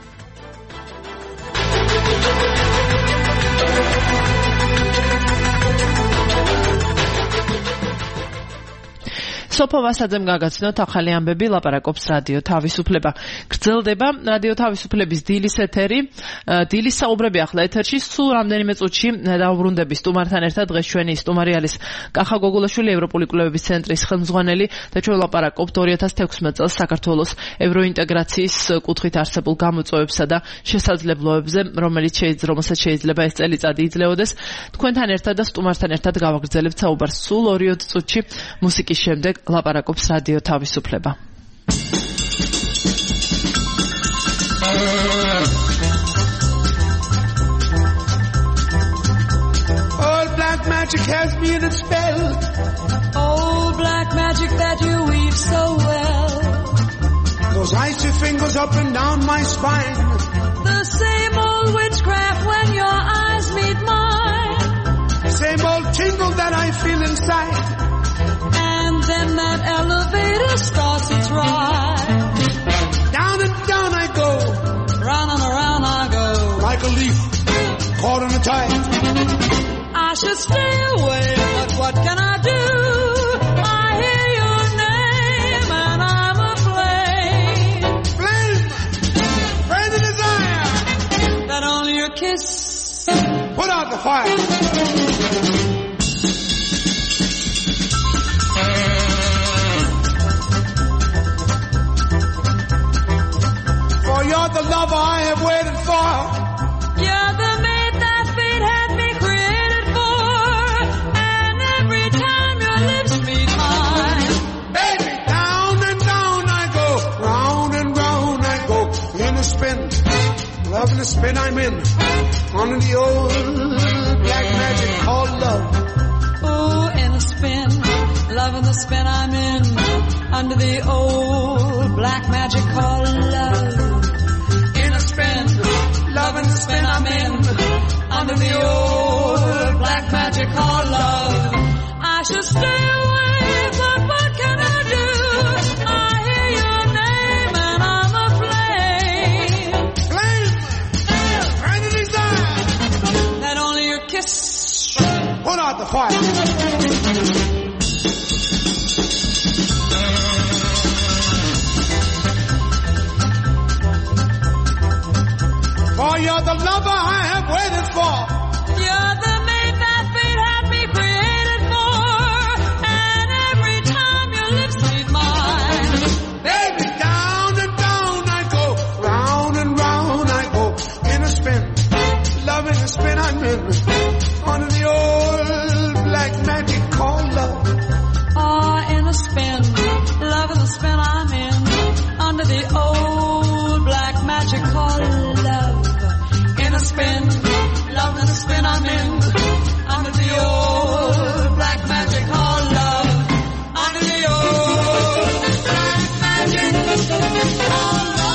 სოფო ვასაძემ გაგაცნოთ ახალი ამბები, ლაპარაკობს რადიო თავისუფლება. გრძელდება რადიო თავისუფლების დილის ეთერი. დილის საუბრები ახლა ეთერში. სულ რამდენიმე წუთში დავუბრუნდები სტუმართან ერთად. დღეს ჩვენი სტუმარი არის კახა გოგოლაშვილი, ევროპული კვლევების ცენტრის ხელმძღვანელი და ჩვენ ლაპარაკობთ 2016 წელს საქართველოს ევროინტეგრაციის კუთხით არსებულ გამოწვევებსა და შესაძლებლობებზე, რომელსაც შეიძლება ეს წელიწადი იძლეოდეს. თქვენთან ერთად და სტუმართან ერთად გავაგრძელებთ საუბარს. სულ 20 წუთში მუსიკის შემდეგ ლაპარაკობს რადიო თავისუფლება. All black magic has me in its spell. All black magic that you weave so well. Those icy fingers up and down my spine. The same old witchcraft when your eyes meet mine. Same old tingle that I feel inside. And then that elevator starts its ride. Down and down I go. Round and around I go. Like a leaf caught in a tide. I should stay away, but what can I do? I hear your name and I'm aflame. Flame! Burn the desire! That only your kiss put out the fire. you're the lover I have waited for. You're the mate that fate had me created for. And every time your lips meet mine, Baby, down and down I go, round and round I go, in a spin, love in a spin I'm in, under the old black magic called love. ooh, in a spin, love in the spin I'm in, under the old black magic called love. In a spin, love in the spin I'm in, under the old black magic called love. I should stay away, but what can I do? I hear your name and I'm aflame. Flame, right in his eye, That only your kiss put out the fire. For you're the lover I have waited for. You're the mate that fate had me created for. And every time your lips meet mine, Baby, down and down I go, round and round I go, in a spin, love in a spin I'm in, under the old black magic called love. oh, in a spin, love in the spin I'm in, under the old black magic called love. In a spin, love in a spin I'm in, under the old black magic called love. Under the old black magic called love.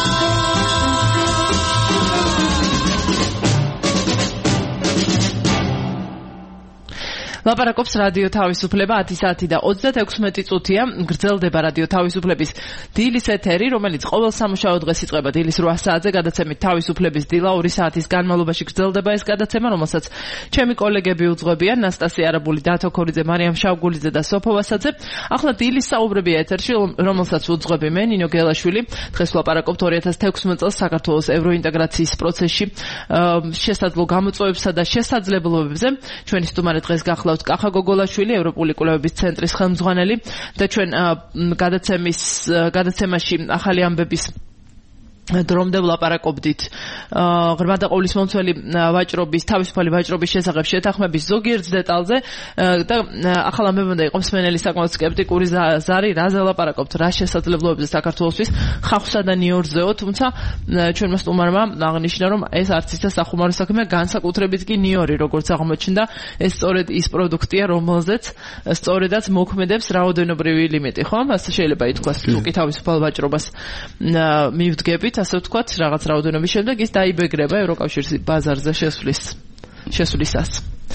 ლაპარაკობს რადიო თავისუფლება 10 საათი და 36 წუთია გრძელდება რადიო თავისუფლების დილის ეთერი, რომელიც ყოველ სამუშაო დღეს იწყება დილის 8 საათზე გადაცემით თავისუფლების დილა 2 საათის განმავლობაში გრძელდება ეს გადაცემა, რომელსაც ჩემი კოლეგები უძღვებიან ნასტასია არაბული, დათო ქორიძე, მარიამ შავგულიძე და სოფო ვასაძე. ახლა დილის საუბრები ეთერში, რომელსაც უძღვები მე ნინო გელაშვილი. დღეს ვლაპარაკობთ 2016 წელს საქართველოს ევროინტეგრაციის პროცესში შესაძლო გამოწვევებსა და შესაძლებლობებზე. ჩვენი სტუმარი დღეს გახლავთ კახა გოგოლაშვილი, ევროპული კვლევების ცენტრის ხელმძღვანელი და ჩვენ გადაცემაში ახალი ამბების დრომდე ვლაპარაკობდით ღრმა და ყოვლისმომცველი ვაჭრობის, თავისუფალი ვაჭრობის შესახებ შეთანხმების ზოგიერთ დეტალზე და ახალ ამბებამდე იყო მსმენელი საკმაოდ სკეპტიკური ზარი, რაზე ვლაპარაკობთ, რა შესაძლებლობებზე საქართველოსთვის ხალხსა და ნიორზეო, თუმცა ჩვენმა სტუმარმა აღნიშნა, რომ ეს არც ისე სახუმარო საქმეა, განსაკუთრებით კი ნიორი, როგორც აღმოჩნდა, ეს სწორედ ის პროდუქტია, რომელზეც სწორედაც მოქმედებს რაოდენობრივი ლიმიტი, ხო? ასე შეიძლება ითქვას, თუ კი თავისუფალ ვაჭრობას მივდგებით, ასე ვთქვათ, რაღაც რაოდენობის შემდეგ ის დაიბეგრება ევროკავშირის ბაზარზე შესვლისას.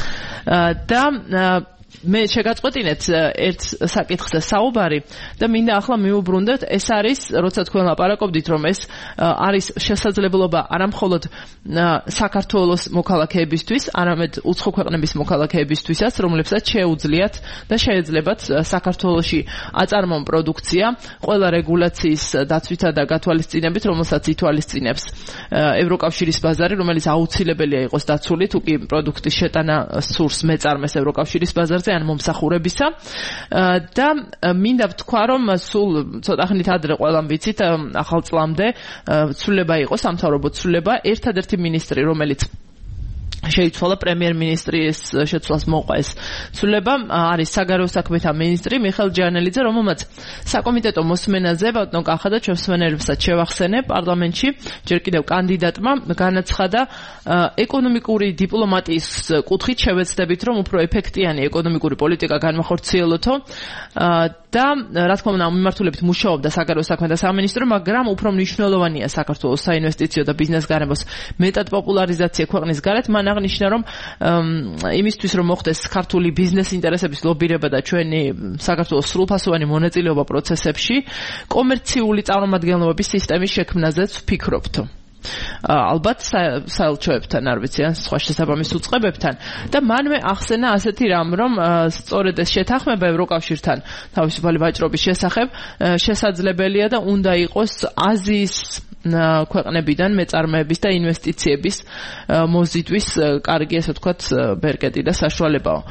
და მე შეგაწყვეტინეთ ერთ საკითხზე საუბარი და მინდა ახლა მივუბრუნდეთ, ეს არის, როცა თქვენ ლაპარაკობდით, რომ ეს არის შესაძლებლობა არა მხოლოდ საქართველოს მოქალაქეებისთვის, არამედ უცხო ქვეყნების მოქალაქეებისთვისაც, რომლებსაც შეუძლიათ და შეეძლებათ საქართველოში აწარმოონ პროდუქცია ყველა რეგულაციის დაცვითა და გათვალისწინებით, რომელსაც ითვალისწინებს ევროკავშირის ბაზარი, რომელიც აუცილებელია იყოს დაცული, თუ კი პროდუქტის შეტანა სურს მეწარმეს ევროკავშირის ბაზარზე ან მომსახურებისა და მინდა ვთქვა, რომ სულ ცოტა ხნით ადრე ყველამ ვიცით, ახალ წლამდე ცვლილება იყო, სამთავრობო ცვლილება, ერთადერთი მინისტრი, რომელიც შეიცვალა პრემიერ-მინისტრის შეცვლას მოყვა ეს ცვლილება არის საგარეო საქმეთა მინისტრი მიხეილ ჯანელიძე, რომელმაც საკომიტეტო მოსმენაზე ბატონ კახა და ჩვენს მსმენელებსაც შევახსენე პარლამენტში ჯერ კიდევ კანდიდატმა განაცხადა ეკონომიკური დიპლომატიის კუთხით შევეცდებით, რომ უფრო ეფექტიანი ეკონომიკური პოლიტიკა განმახორციელოთო და რა თქმა უნდა მიმართულებით მუშაობდა საგარეო საქმეთა სამინისტრო, მაგრამ უფრო მნიშვნელოვანია საქართველოს საინვესტიციო და ბიზნეს გარემოს მეტად პოპულარიზაცია ქვეყნის გარეთ. მან აღნიშნა, რომ იმისთვის რომ მოხდეს ქართული ბიზნეს ინტერესების ლობირება და ჩვენი საქართველოს სრულფასოვანი მონაწილეობა პროცესებში, კომერციული წარმომადგენლობების სისტემის შექმნაზეც ვფიქრობთ. ალბათ საელჩოებთან, არ ვიცი, ან სხვა შესაბამის უწყებებთან და მანვე ახსენა ასეთი რამ, რომ სწორედ ეს შეთანხმება ევროკავშირთან თავისუფალი ვაჭრობის შესახებ შესაძლებელია და უნდა იყოს აზიის ქვეყნებიდან მეწარმეების და ინვესტიციების მოზიდვის კარგი, ასე ვთქვათ, ბერკეტი და საშუალებაო.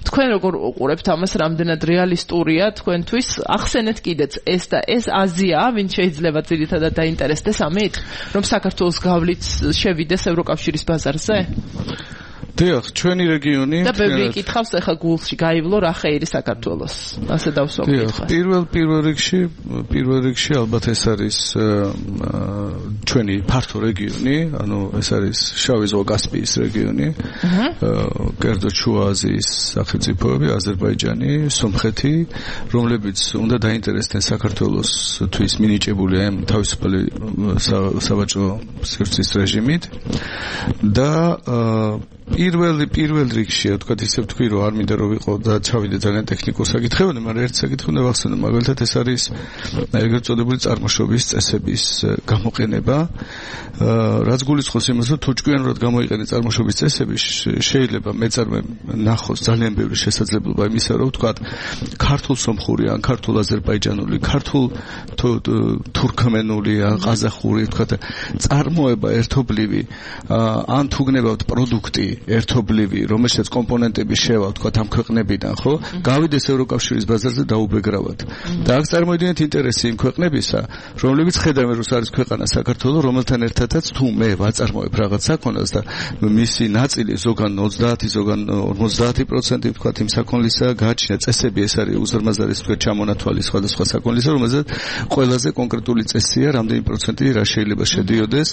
თქვენ როგორ უყურებთ ამას, რამდენად რეალისტურია თქვენთვის? ახსენეთ კიდეც ეს და ეს აზია, ვინ შეიძლება ძირითადად დაინტერესდეს ამით, რომ საქართველოს გავლით შევიდეს ევროკავშირის ბაზარზე? დიახ, ჩვენი რეგიონი და ბევრი კითხავს ახლა გულში გაივლო რა ხეირი საქართველოს. ასე დავსვამ კითხვა. პირველ რიგში ალბათ ეს არის ჩვენი ფართო რეგიონი, ანუ ეს არის შავი ზღვა კასპიის რეგიონი. კერძოდ შუა აზიის სახელმწიფოები, აზერბაიჯანი, სომხეთი, რომლებიც უნდა დაინტერესდნენ საქართველოსთვის მინიჭებული ამ თავისუფალი სავაჭრო სივრცის რეჟიმით და პირველ რიგში, თქვა ისე ვთქვი, რომ არ მინდა რომ ვიყო და ჩავიდე ძალიან ტექნიკურ საკითხებამდე, მაგრამ ერთ საკითხი უნდა ვახსენო, მაგალითად ეს არის ეგრეთ წოდებული წარმოშობის წესების გამოყენება, რაც გულისხმობს იმას, რომ თუ ჭკვიანურად გამოიყენე წარმოშობის წესები, შეიძლება მეწარმემ ნახოს ძალიან ბევრი შესაძლებლობა იმისა, რომ თქვა ქართულ სომხური ან ქართულ აზერბაიჯანული, ქართულ თურქმენული ან ყაზახური, თქვა წარმოება ერთობლივი ან თუ გნებავთ პროდუქტი ერთობლივი, რომელშიც კომპონენტები შევა, თქვა ამ ქვეყნებიდან, ხო? გავიდეს ევროკავშირის ბაზარზე დაუბეგრავად. და აქ წარმოიდგინეთ ინტერესი იმ ქვეყნებისა, რომლებიც ხედავენ, რომ არის ქვეყანა საქართველო, რომელთან ერთადაც თუ მე ვაწარმოებ რაღაც საქონელს და მისი ნაწილი ზოგან 30, ზოგან 50% თქვა იმ საქონლისა გააჩნია წესები, ეს არის უზარმაზარი თქვა ჩამონათვალი სხვადასხვა საქონლისა, რომელზეც ყველაზე კონკრეტული წესია, რამდენი პროცენტი რა შეიძლება შედიოდეს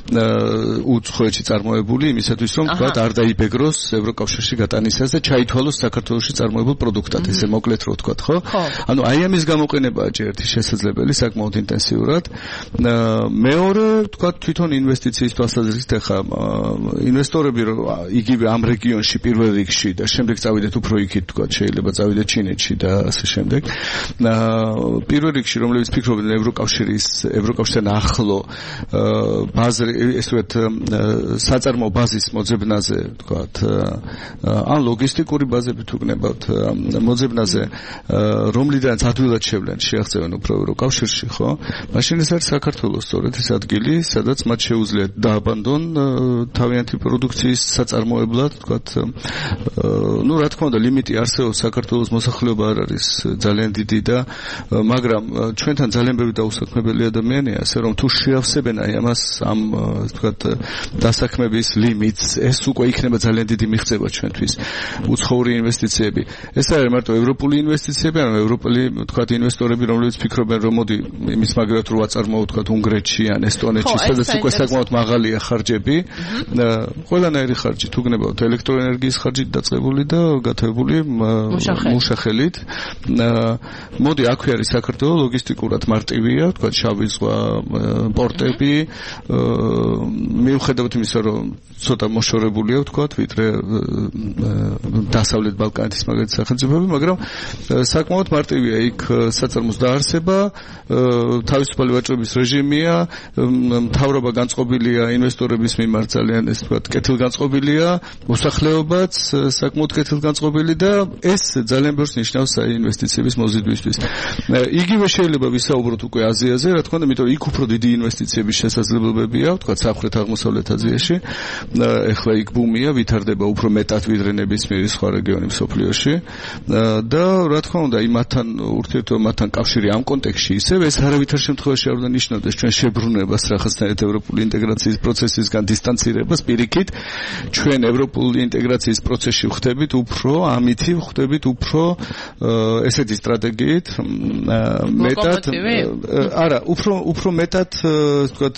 უცხოეთში წარმოებული იმისათვის, რომ თქვა არ დაიბეგროს ევროკავშირში გატანისას და ჩაითვალოს საქართველოში წარმოებულ პროდუქტად, ესე მოკლედ რო ვთქვათ, ხო? ანუ აი ამის გამოყენებაა ერთი შესაძლებელი საკმაოდ ინტენსიურად. მეორე, თქვა თვითონ ინვესტიციის თვალსაზრისით, ახლა ინვესტორები იგივე ამ რეგიონში პირველ რიგში და შემდეგ წავიდეთ უფრო იქით, თქვა შეიძლება წავიდეთ ჩინეთში და ასე შემდეგ. პირველ რიგში რომლებიც ფიქრობენ ევროკავშირთან ახლო ბაზრი, ესე ვთქვათ, საწარმოო ბაზის მოძებნაზე, თქვათ, ან ლოგისტიკური ბაზები თუ გნებავთ მოძებნაზე, რომლიდანაც ადვილად შევლენ, შეაღწევენ უფრო ევროკავშირში, ხო? მაშინ ეს არის საქართველოს სწორედ ეს ადგილი, სადაც მათ შეუძლიათ დააბანდონ თავიანთი პროდუქციის საწარმოებლად, თქვათ, ну, რა თქმა უნდა, ლიმიტი არსებობს, საქართველოს მოსახლეობა არ არის ძალიან დიდი და მაგრამ ჩვენთან ძალიან ბევრი დაუსაქმებელი ადამიანია, ასე რომ თუ შეავსებენ აი ამას, ამ თქვათ, დასაქმების ლიმიტს, ეს უკვე იქნება ძალიან დიდი მიღწევა ჩვენთვის. უცხოური ინვესტიციები. ეს არის მარტო ევროპული ინვესტიციები, ანუ ევროპული, თქვათ, ინვესტორები, რომლებიც ფიქრობენ, რომ მოდი იმის მაგრად რო ვაწარმოოთ, თქვათ, უნგრეთში ან ესტონეთში, სადაც უკვე საკმაოდ მაღალია ხარჯები, ყველანაირი ხარჯი, თუ გნებავთ ელექტროენერგიის ხარჯით დაწყებული და გათევებული მუშახელით. მოდი აქვე არის საქართველო ლოგისტიკურად მარტივია, თქვათ, შავი ზღვა პორტები, მიუხედავად იმისა, რომ ცოტა მოშორებულია, ვთქვათ, ვიდრე დასავლეთ ბალკანეთის მაგალითად სახელმწიფოები, მაგრამ საკმაოდ მარტივია იქ საწარმოს დაარსება, თავისუფალი ვაჭრობის რეჟიმია, მთავრობა განწყობილია ინვესტორების მიმართ ძალიან, ეს ვთქვათ, კეთილგანწყობილია, მოსახლეობაც საკმაოდ კეთილგანწყობილი და ეს ძალიან ბევრს ნიშნავს ინვესტიციების მოზიდვისთვის. იგივე შეიძლება ვისაუბროთ უკვე აზიაზე, რა თქმა უნდა, იმიტომ იქ უფრო დიდი ინვესტიციების შესაძლებლობებია, ვთქვათ, სამხრეთ-აღმოსავლეთ აზიაში. ეხლა იქ ბუმია, ვითარდება უფრო მეტად ვიდრე ნებისმიერი სხვა რეგიონი მსოფლიოში და რა თქმა უნდა, იმათთან ურთიერთობა, მათთან კავშირი ამ კონტექსტში ისევ ეს არავითარ შემთხვევაში არ უნდა ნიშნავდეს ჩვენ შებრუნებას რაღაცნაირად ევროპული ინტეგრაციის პროცესისგან დისტანცირებას, პირიქით, ჩვენ ევროპული ინტეგრაციის პროცესში ვხდებით უფრო ამითი, ვხდებით უფრო ესეთი სტრატეგიით, მეტად არა, უფრო მეტად, ვთქვათ,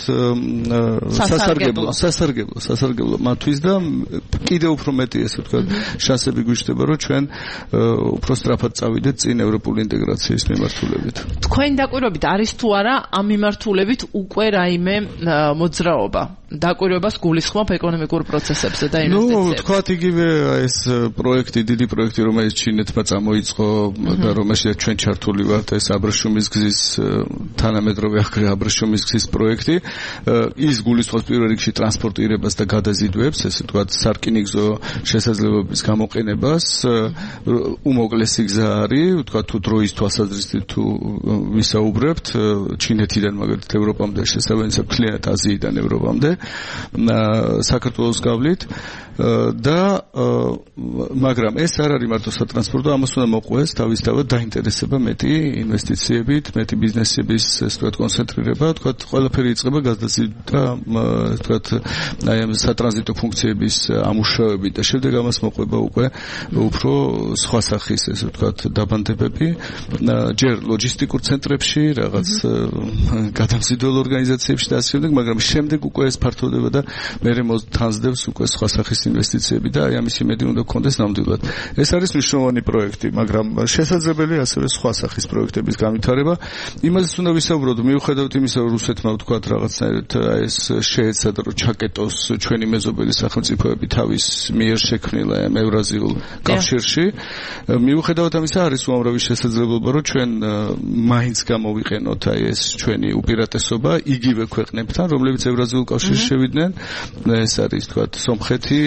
სასარგებლო მათთვის და კიდევ უფრო მეტი, ესე ვთქვათ, შანსები გვიჩნდება, რომ ჩვენ უფრო სწრაფად წავიდეთ წინ ევროპული ინტეგრაციის მიმართულებით. თქვენი დაკვირვებით არის თუ არა ამ მიმართულებით უკვე რაიმე მოძრაობა? დაკვირვებას გულისხმობ ეკონომიკურ პროცესებზე და ინვესტიციებზე. ნუ, თქვათ, იგივე ეს პროექტი, დიდი პროექტი, რომელიც ჩინეთმა წამოიწყო და რომელშიც ჩვენ ჩართული ვართ, ეს აბრეშუმის გზის თანამედროვე აბრეშუმის გზის პროექტი, ის გულისხმობს პირველ რიგში ტრანსპორტირებას და გადაზიდვებს, ესე ვთქვათ, სარკინიგზო შესაძლებლობის გამოყენებას. უმოკლესი გზა არის, ვთქვათ, თუ დროის თვალსაზრისით თუ ვისაუბრებთ, ჩინეთიდან მაგალითად ევროპამდე შესაბამისად მთლიანად აზიიდან ევროპამდე. საქართველოს გავლით და მაგრამ ეს არ არის მარტო სატრანსპორტო, ამას უნდა მოყვეს თავისთავად დაინტერესება მეტი ინვესტიციებით, მეტი ბიზნესების ესე ვთქვათ კონცენტრირება, ვთქვათ ყველაფერი იწყება გაზრდასა ვთქვათ აი ამ სატრანზიტო ფუნქციების ამუშავებით და შემდეგ ამას მოყვება უკვე უფრო სხვა სახის ესე ვთქვათ დაბანდებები, ჯერ ლოჯისტიკურ ცენტრებში, რაღაც გადამზიდველ ორგანიზაციებში და ასე შემდეგ, მაგრამ შემდეგ უკვე ეს ფართოვდება და მერე მოთანზდებს უკვე სხვა სახის ინვესტიციები და აი ამის იმედი უნდა გქონდეს ნამდვილად. ეს არის მნიშვნელოვანი პროექტი, მაგრამ შესაძლებელია ასევე სხვა სახის პროექტების განვითარება. იმასაც უნდა ვისაუბროთ, მიუხედავად იმისა, რომ რუსეთმა ვთქვათ რაღაცნაირად ეს შეეცადა, რომ ჩაკეტოს ჩვენი მეზობელი სახელმწიფოები თავის მიერ შექმნილ ევრაზიულ კავშირში. მიუხედავად ამისა, არის უამრავი შესაძლებლობა, რომ ჩვენ მაინც გამოვიყენოთ აი ეს ჩვენი უპირატესობა იგივე ქვეყნებთან, რომლებიც ევრაზიულ კავშირში შევიდნენ. ეს არის ვთქვათ სომხეთი,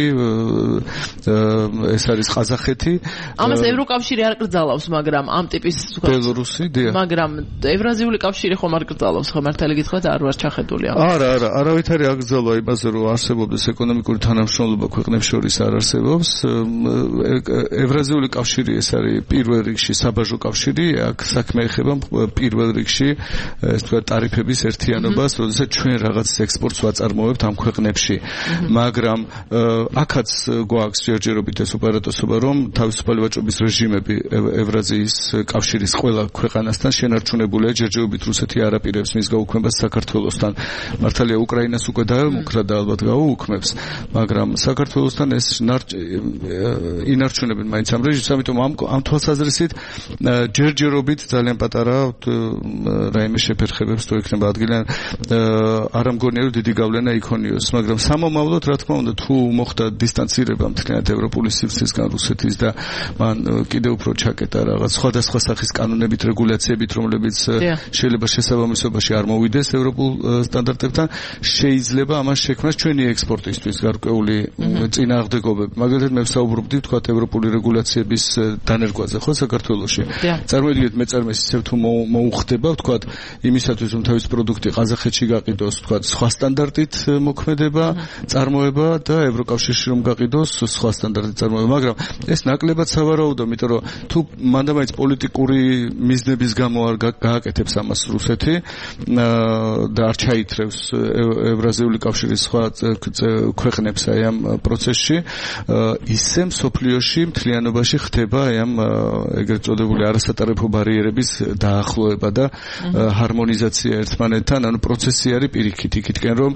ეს არის ყაზახეთი. ამას ევროკავშირი არ კრძალავს, მაგრამ ამ ტიპის ვთქვათ ბელორუსი, დიახ. მაგრამ ევრაზიული კავშირი ხომ არ კრძალავს, ხომ მართალი გითხრათ არ ვარ ჩახედული ამ. არა, არავითარი აკრძალვა იმაზე, რომ არსებობდეს ეკონომიკური თანამშრომლობა ქვეყნებს შორის არ არსებობს. ევრაზიული კავშირი ეს არის პირველ რიგში საბაჟო კავშირი, აქ საქმე ეხება პირველ რიგში ეს თქვა ტარიფების ერთიანობას, როდესაც ჩვენ რაღაც ექსპორტს ვაწარმოებთ ამ ქვეყნებში. მაგრამ აქაც გვაქვს ჯერჯერობით ეს უპირატესობა, რომ თავისუფალი ვაჭრობის რეჟიმები ევრაზიის კავშირის ყველა ქვეყანასთან შენარჩუნებულია, ჯერჯერობით რუსეთი არ აპირებს მის გაუქმებას საქართველოსთან. მართალია უკრაინას უკვე დაემუქრა და ალბათ გაუუქმებს, მაგრამ საქართველოსთან ეს ინარჩუნებენ მაინც ამ რეჟიმს, ამიტომ ამ თვალსაზრისით ჯერჯერობით ძალიან პატარა რაიმე შეფერხებებს თუ ექნება ადგილი, არ მგონია რომ დიდი გავლენა იქონიოს, მაგრამ სამომავლოდ რა თქმა უნდა თუ მოხდა დისტანცირება მთლიანად ევროპული სივრცისგან რუსეთის და მან კიდევ უფრო ჩაკეტა რაღაც სხვადასხვა სახის კანონებით, რეგულაციებით, რომლებიც შეიძლება შესაბამისობაში არ მოვიდეს ევროპულ სტანდარტებთან, შეიძლება ამას შექმნას ჩვენი ექსპორტისთვის გარკვეული წინააღმდეგობები. მაგალითად მე ვსაუბრობდი თქვათ ევროპული რეგულაციების დანერგვაზე ხო საქართველოში. წარმოიდგინეთ მეწარმეს ისევ თუ მოუხდება თქვათ იმისათვის რომ თავის პროდუქტი ყაზახეთში გაყიდოს თქვათ სხვა სტანდარტით მოქმედება, წარმოება და ევროკავშირში რომ გაყიდოს სხვა სტანდარტით წარმოება, მაგრამ ეს ნაკლებად სავარაუდო, იმიტომ რომ თუ მანდამაინც პოლიტიკური მიზნების გამო არ გააკეთებს ამას რუსეთი და არ ჩაითრევს ევრაზიული კავშირის სხვა ქვეყნებს აი ამ პროცესში, ისე მსოფლიოში მთლიანობაში ხდება აი ამ ეგრეთ წოდებული არასატარიფო ბარიერების დაახლოება და ჰარმონიზაცია ერთმანეთთან, ანუ პროცესი არის პირიქით, იქითკენ რომ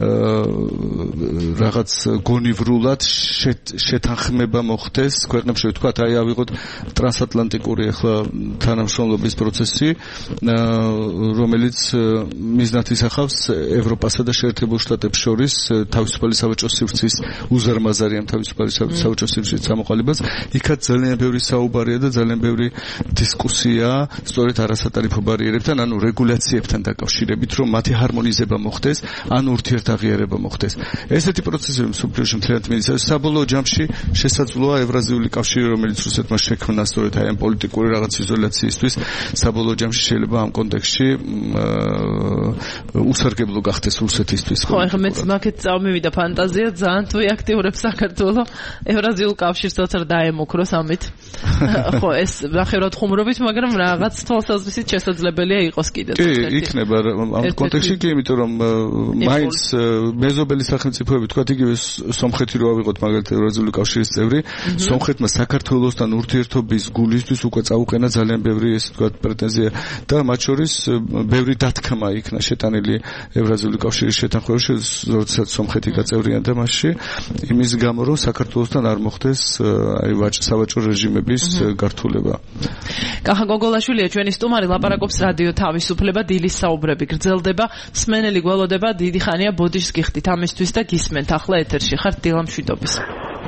რაღაც გონივრულად შეთანხმება მოხდეს ქვეყნებში, ვთქვათ, აი ავიღოთ ტრანსატლანტიკური ახლა თანამშრომლობის პროცესი, რომელიც მიზნად ისახავს ევროპასა და შეერთებულ შტატებს შორის თავისუფალი სავაჭრო სივრცის უზარმაზარი ამ თავისუფალი სავაჭრო სივრცის ჩამოყალიბებას. იქაც ძალიან ბევრი საუბარია და ძალიან ბევრი დისკუსია სწორედ არასატარიფო ბარიერებთან, ანუ რეგულაციებთან დაკავშირებით, რომ მათი ჰარმონიზება მოხდეს, ანუ ურთიერთაღიარება მოხდეს. ესეთი პროცესები მსოფლიოში მთლიანად მიდის. საბოლოო ჯამში შესაძლოა ევრაზიული კავშირი, რომელიც რუსეთმა შექმნა სწორედ აი ამ პოლიტიკური რაღაც იზოლაციისთვის, საბოლოო ჯამში შეიძლება ამ კონტექსტში უსარგებლო გახდეს რუსეთისთვის. ხო, ახლა მეც მაგეთ წავმივიდა ფანტაზია, ძალიან თუ აქტიურებს საქართველოს ევრაზიულ კავშირს თორსა დაემუქროს ამით. ხო, ეს ნახევრად ხუმრობით, მაგრამ რაღაც თვალსაზრისით შესაძლებელია იყოს კიდეც. კი, იქნება ამ კონტექსტში კი, იმიტომ რომ მაინც მეზობელი სახელმწიფოები, თქვათ იგივე სომხეთი რო ავიღოთ მაგალითად ევრაზიული კავშირის წევრი, სომხეთმა საქართველოსთან ურთიერთობის გულისთვის უკვე წაუყენა ძალიან ბევრი ესე თქვათ პრეტენზია და მათ შორის ბევრი დათქმა იქნა შეტანილი ევრაზიული კავშირის შეთანხმებაში, როდესაც სომხეთი გაწევრიანდა მასში, იმის გამო რომ საქართველოსთან არ მოხდეს აი სავაჭრო რეჟიმების გართულება. კახა გოგოლაშვილია ჩვენი სტუმარი, ლაპარაკობს რადიო თავისუფლება, დილის საუბრები გრძელდება, მსმენელი გველოდება, დიდი ხანია ბოდიშს გიხდით ამისთვის და გისმენთ, ახლა ეთერში ხართ დილამშვიდობის.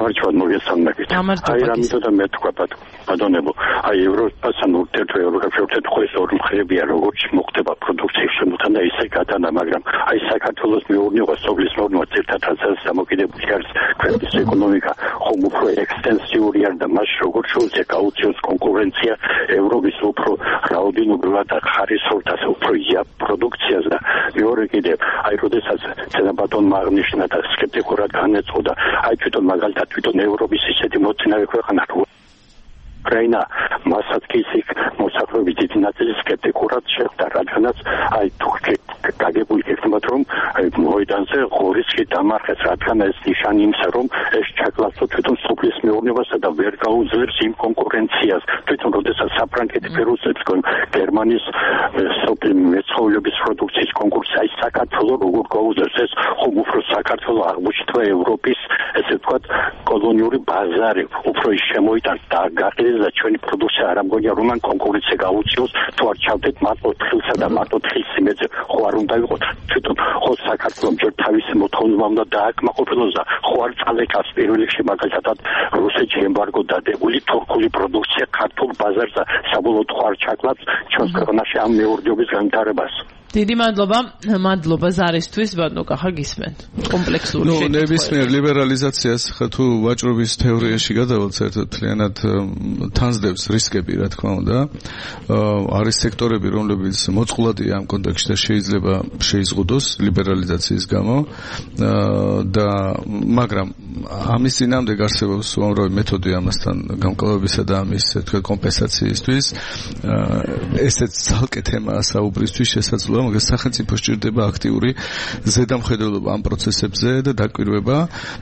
გამარჯობა მოგესალმებით. აი რამითო და მე თქვა ბატონებო, აი ევროპასთან ურთიერთობა ევროკავშირთან ხოის ორი მხრებია, როგორც მოხდება პროდუქციის შემოთანა და ისე გატანა, მაგრამ აი საქართველოს მეურნეობა, სოფლის მეურნეობა ერთადაც დამოკიდებული არის ქვეყნის ეკონომიკა, ხომ უფრო ექსტენსიური არის და მას როგორც შეუძლია გაუწიოს კონკურენცია ევროპის უფრო რაოდენობრივად და ხარისხობრივად ასე უფრო ია პროდუქციას და მეორე კიდევ აი როდესაც ბატონმა აღნიშნა და სკეპტიკურად განეწოდა აი თვითონ მაგალითად თვითონ ევროპის ისეთი მოწინავე ქვეყანა უკრაინა მასაც კი ისიქ მოსახლეობის დიდი ნაწილი სკეპტიკურად შეხვდა რადგანაც აი თურქეთი გაგებული გეხმაროთ რომ აი მოედანზე ღორისკი დამარხეს რადგან ეს ნიშანი იმისა რომ ეს ჩაკლასო თვითონ სოფლის მეურნეობასა და ვერ გაუძლებს იმ კონკურენციას თვითონ როდესაც საფრანგეთი ფერუსებს გერმანიის სოფლის მეცხოველეობის პროდუქციის კონკურსი აი საქართველოს როგორ გაუძლებს ეს ხომ უფრო საქართველოს აღმოჩნდა ევროპის ესე ვთქვათ კოლონიური ბაზარი უფრო ის შემოიტანს და გაყიდეს და ჩვენი პროდუქცია არ ამგონია რომ ან კონკურენცია გაუწიოს თუ არ ჩავდეთ მარტო ხილსა და მარტო ხილის იმედზე ხო არ უნდა ვიყოთ თვითონ ხო საქართველოს ჯერ თავისი მოთხოვნა უნდა დააკმაყოფილოს და ხო არ წალეკავს პირველ რიგში მაგალითად რუსეთში ემბარგო დადებული თურქული პროდუქცია ქართულ ბაზარზე საბოლოოდ ხო არ ჩაკლავს ჩვენს ქვეყანაში ამ მეურნეობის განვითარებას დიდი მადლობა ზარისთვის ბატონო კახა გისმენთ კომპლექსური შეფასება ნებისმიერ ლიბერალიზაციას ხა თუ ვაჭრობის თეორიაში გადავალთ საერთოდ მთლიანად თანსდებს რისკები რა თქმა უნდა არის სექტორები რომლებიც მოწყვლადია ამ კონტექსტში და შეიძლება შეიზღუდოს ლიბერალიზაციის გამო და მაგრამ ამის წინამდე არსებობს უამრავი მეთოდი ამასთან გამკლავებისა და ამის თქვა კომპენსაციისთვის ესეც ცალკე თემაა საუბრისთვის შესაძლოა მაგას სახელმწიფო სჭირდება აქტიური ზედამხედველობა ამ პროცესებზე და დაკვირვება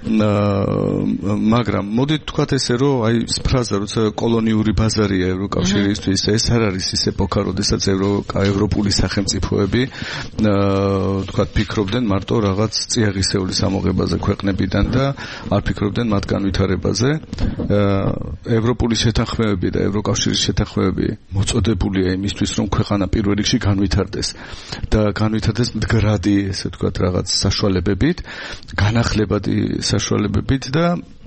მაგრამ მოდით თქვათ ესე რომ აი ფრაზა როცა კოლონიური ბაზარია ევროკავშირისთვის ეს არ არის ის ეპოქა როდესაც ევროპული სახელმწიფოები თქვათ ფიქრობდნენ მარტო რაღაც წიაღისეულის ამოღებაზე ქვეყნებიდან და არ ფიქრობდნენ მათ განვითარებაზე ევროპული შეთანხმებები და ევროკავშირის შეთანხმებები მოწოდებულია იმისთვის რომ ქვეყანა პირველ რიგში განვითარდეს და განვითარდეს მდგრადი ესე ვთქვათ რაღაც საშუალებებით განახლებადი საშუალებებით და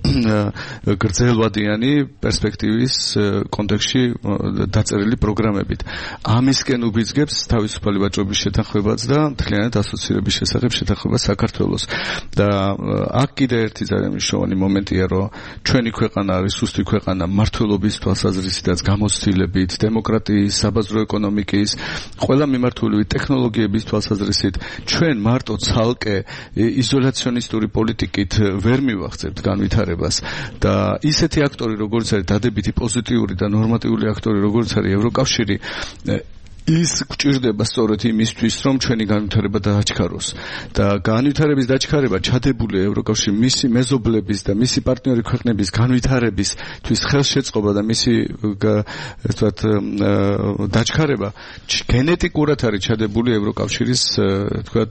გრძელვადიანი პერსპექტივის კონტექსტში დაწერილი პროგრამებით. ამისკენ უბიძგებს თავისუფალი ვაჭრობის შეთანხმებაც და მთლიანად ასოცირების შესახებ შეთანხმება საქართველოს. და აქ კიდე ერთი ძალიან მნიშვნელოვანი მომენტია, რომ ჩვენი ქვეყანა არის სუსტი ქვეყანა მართლობის თვალსაზრისითაც გამოცდილებით, დემოკრატიის, საბაზრო ეკონომიკის, ყველა მიმართულებით ტექნოლოგიების თვალსაზრისით ჩვენ მარტო ცალკე იზოლაციონისტური პოლიტიკით ვერ მივახცებთ განვითარებას. და ისეთი აქტორი როგორც არის დადებითი პოზიტიური და ნორმატიული აქტორი როგორც არის ევროკავშირი ის გვჭირდება სწორედ იმისთვის, რომ ჩვენი განვითარება დააჩქაროს. და განვითარების დაჩქარება ჩადებული ევროკავშირი მისი მეზობლების და მისი პარტნიორი ქვეყნების განვითარებისთვის ხელშეწყობა და მისი თქვათ დაჩქარება გენეტიკურად არის ჩადებული ევროკავშირის თქვათ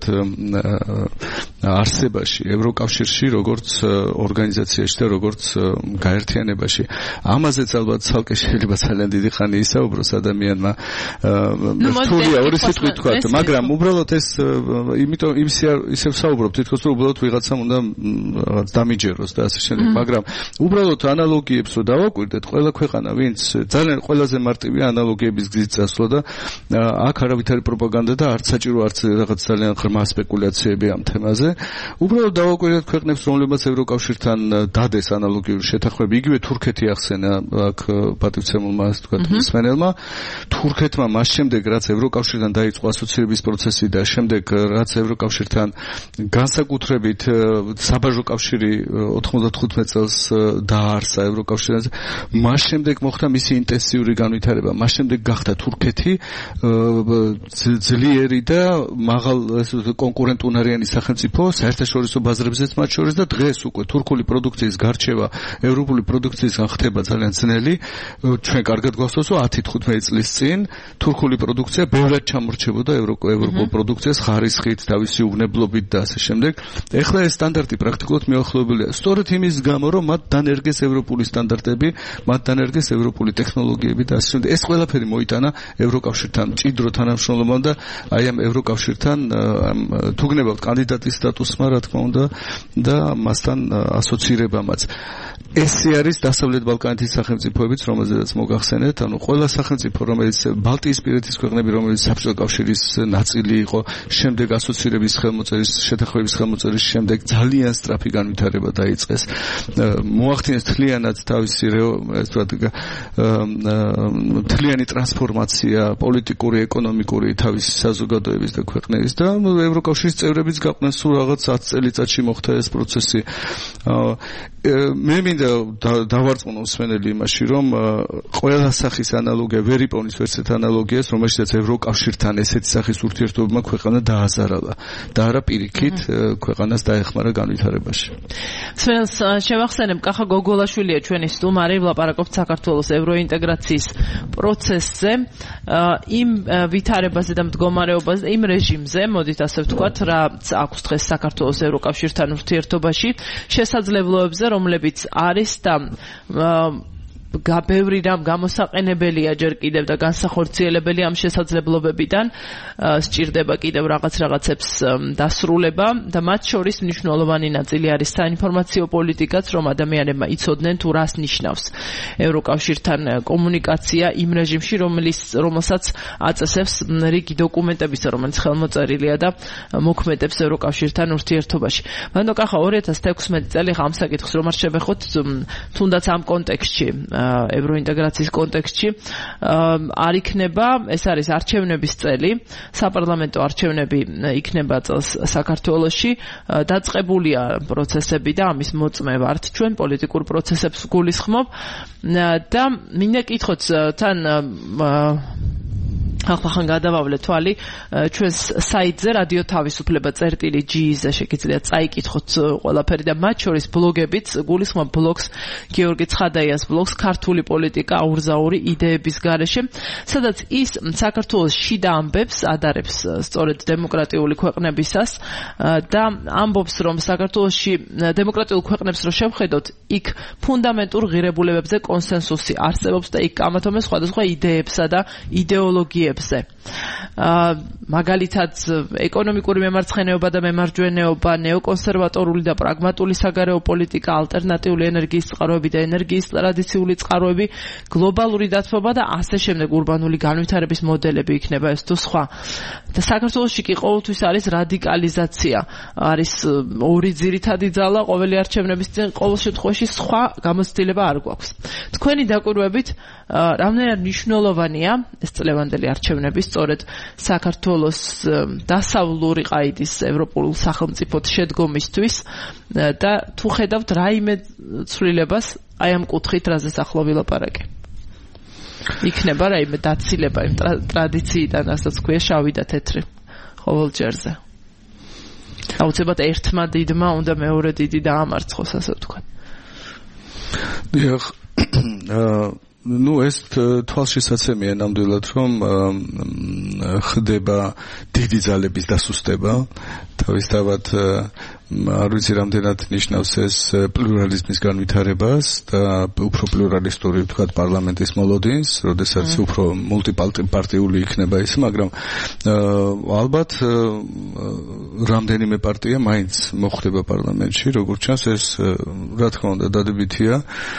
არსებაში, ევროკავშირში როგორც ორგანიზაციაში და როგორც გაერთიანებაში. ამაზეც ალბათ ცალკე შეიძლება ძალიან დიდი ხანი ისაუბროს ადამიანმა რთულია ორი სიტყვით თქვათ, მაგრამ უბრალოდ ეს იმიტომ ისევ საუბრობ თითქოს რომ უბრალოდ ვიღაცამ უნდა რაღაც დამიჯეროს და ასე შემდეგ, მაგრამ უბრალოდ ანალოგიებს რო დავაკვირდეთ, ყველა ქვეყანა ვინც ძალიან ყველაზე მარტივია ანალოგიების გზით წასვლა და აქ არავით არის პროპაგანდა და არც საჭირო არც რაღაც ძალიან ღრმა სპეკულაციები ამ თემაზე. უბრალოდ დავაკვირდეთ ქვეყნებს, რომლებიც ევროკავშირთან დადეს ანალოგიური შეთანხმება, იგივე თურქეთი ახსენა აქ პატივცემულმა თქვათ მსმენელმა, თურქეთმა მას შემდეგ რაც ევროკავშირთან დაიწყო ასოცირების პროცესი და შემდეგ რაც ევროკავშირთან განსაკუთრებით საბაჟო კავშირი 95 წელს დაარსა ევროკავშირზე, მას შემდეგ მოხდა მისი ინტენსიური განვითარება, მას შემდეგ გახდა თურქეთი ძლიერი და მაღალ კონკურენტუნარიანი სახელმწიფო საერთაშორისო ბაზრებზეც მათ შორის და დღეს უკვე თურქული პროდუქციის გარჩევა ევროპული პროდუქციისგან ხდება ძალიან ძნელი. ჩვენ კარგად გვახსოვს, რომ 10-15 წლის წინ თურქული პროდუქცია ბევრად ჩამორჩებოდა ევროპულ პროდუქციას ხარისხით, თავისი უვნებლობით და ასე შემდეგ. ეხლა ეს სტანდარტი პრაქტიკულად მიახლოებულია. სწორედ იმის გამო, რომ მათ დანერგეს ევროპული სტანდარტები, მათ დანერგეს ევროპული ტექნოლოგიები და ასე შემდეგ. ეს ყველაფერი მოიტანა ევროკავშირთან მჭიდრო თანამშრომლობამ და აი ამ ევროკავშირთან თუ გნებავთ კანდიდატის სტატუსმა, რა თქმა უნდა, და მასთან ასოცირებამაც. ესე არის დასავლეთ ბალკანეთის სახელმწიფოებიც, რომელზედაც მოგახსენეთ, ანუ ყველა სახელმწიფო, რომელიც ბალტიისპირეთის ქვეყნები, რომელიც საბჭოთა კავშირის ნაწილი იყო, შემდეგ ასოცირების ხელმოწერის, შეთანხმების ხელმოწერის შემდეგ ძალიან სწრაფი განვითარება დაიწყეს. მოახდინეს თლიანად თავისი თლიანი ტრანსფორმაცია პოლიტიკური, ეკონომიკური თავისი საზოგადოების და ქვეყნების და ევროკავშირის წევრებიც გაყვნენ სულ რაღაც 10 წელიწადში მოხდა ეს პროცესი. მე მინდა დავარწმუნო მსმენელი იმაში, რომ ყველა სახის ანალოგია ვერ იპოვნის ვერცეთ ანალოგიას, რომელშიც ევროკავშირთან ესეთი სახის ურთიერთობებმა ქვეყანა დააზარალა და არა პირიქით ქვეყანას დაეხმარა განვითარებაში. მსმენელს შევახსენებ, კახა გოგოლაშვილია ჩვენი სტუმარი, ვლაპარაკობთ საქართველოს ევროინტეგრაციის პროცესზე, იმ ვითარებაზე და მდგომარეობაზე, იმ რეჟიმზე, მოდით ასე ვთქვათ, რაც აქვს დღეს საქართველოს ევროკავშირთან ურთიერთობაში, შესაძლებლობებზე, რომლებიც არის და ბევრი რამ გამოსაყენებელია ჯერ კიდევ და განსახორციელებელი ამ შესაძლებლობებიდან სჭირდება კიდევ რაღაცებს დასრულება და მათ შორის მნიშვნელოვანი ნაწილი არის საინფორმაციო პოლიტიკაც, რომ ადამიანებმა იცოდნენ თუ რას ნიშნავს ევროკავშირთან კომუნიკაცია იმ რეჟიმში, რომელსაც აწესებს რიგი დოკუმენტებისა, რომელიც ხელმოწერილია და მოქმედებს ევროკავშირთან ურთიერთობაში. მანდ კახა 2016 წელი ამ საკითხს რომ არ შევეხოთ, თუნდაც ამ კონტექსტში ევროინტეგრაციის კონტექსტში არ იქნება, ეს არის არჩევნების წელი, საპარლამენტო არჩევნები იქნება წელს საქართველოში, დაწყებულია პროცესები და ამის მოწმე ვართ ჩვენ პოლიტიკურ პროცესებს გულისხმობ და მინდა კითხოთ თან ახლა გადავავლე თვალი ჩვენს საიტზე რადიო თავისუფლება წერტილი.gz-ზე შეგიძლიათ წაიკითხოთ ყველაფერი და მათ შორის ბლოგებიც გულისხმობ ბლოგს გიორგი ცხადაიას ბლოგს ქართული პოლიტიკა აურზაური იდეების გარეშე, სადაც ის საქართველოს შიდა ამბებს ადარებს სწორედ დემოკრატიული ქვეყნებისას და ამბობს, რომ საქართველოში დემოკრატიულ ქვეყნებს რო შევხედოთ, იქ ფუნდამენტურ ღირებულებებზე კონსენსუსი არსებობს და იქ გამათომეს სხვადასხვა იდეებსა და იდეოლოგიებს. მაგალითად ეკონომიკური მემარცხენეობა და მემარჯვენეობა, ნეოკონსერვატორული და პრაგმატული საგარეო პოლიტიკა, ალტერნატიული ენერგიის წყაროები და ენერგიის ტრადიციული წყაროები, გლობალური დათბობა და ასე შემდეგ ურბანული განვითარების მოდელები იქნება ეს თუ სხვა. და საქართველოში კი ყოველთვის არის რადიკალიზაცია, არის ორი ძირითადი ძალა ყოველი არჩევნების წინ, ყოველ შემთხვევაში სხვა გამოცდილება არ გვაქვს. თქვენი დაკვირვებით რამდენად მნიშვნელოვანია ეს წლევანდელი არჩევნები სწორედ საქართველოს დასავლური ყაიდის ევროპულ სახელმწიფოდ შედგომისთვის და თუ ხედავთ რაიმე ცვლილებას აი ამ კუთხით, რაზეც ახლა ვილაპარაკე. იქნება რაიმე დაცილება იმ ტრადიციიდან, რასაც ქვია შავი და თეთრი ყოველჯერზე. აუცილებლად ერთმა დიდმა უნდა მეორე დიდი დაამარცხოს, ასე ვთქვათ. დიახ, ეს თვალშისაცემია ნამდვილად, რომ ხდება დიდი ძალების დასუსტება, თავისთავად არ ვიცი რამდენად ნიშნავს ეს პლურალიზმის განვითარებას და უფრო პლურალისტური ვთქვათ პარლამენტის მოლოდინს, როდესაც უფრო მულტიპარტიული იქნება ის, მაგრამ ალბათ რამდენიმე პარტია მაინც მოხვდება პარლამენტში, როგორც ჩანს ეს რა თქმა უნდა დადებითია.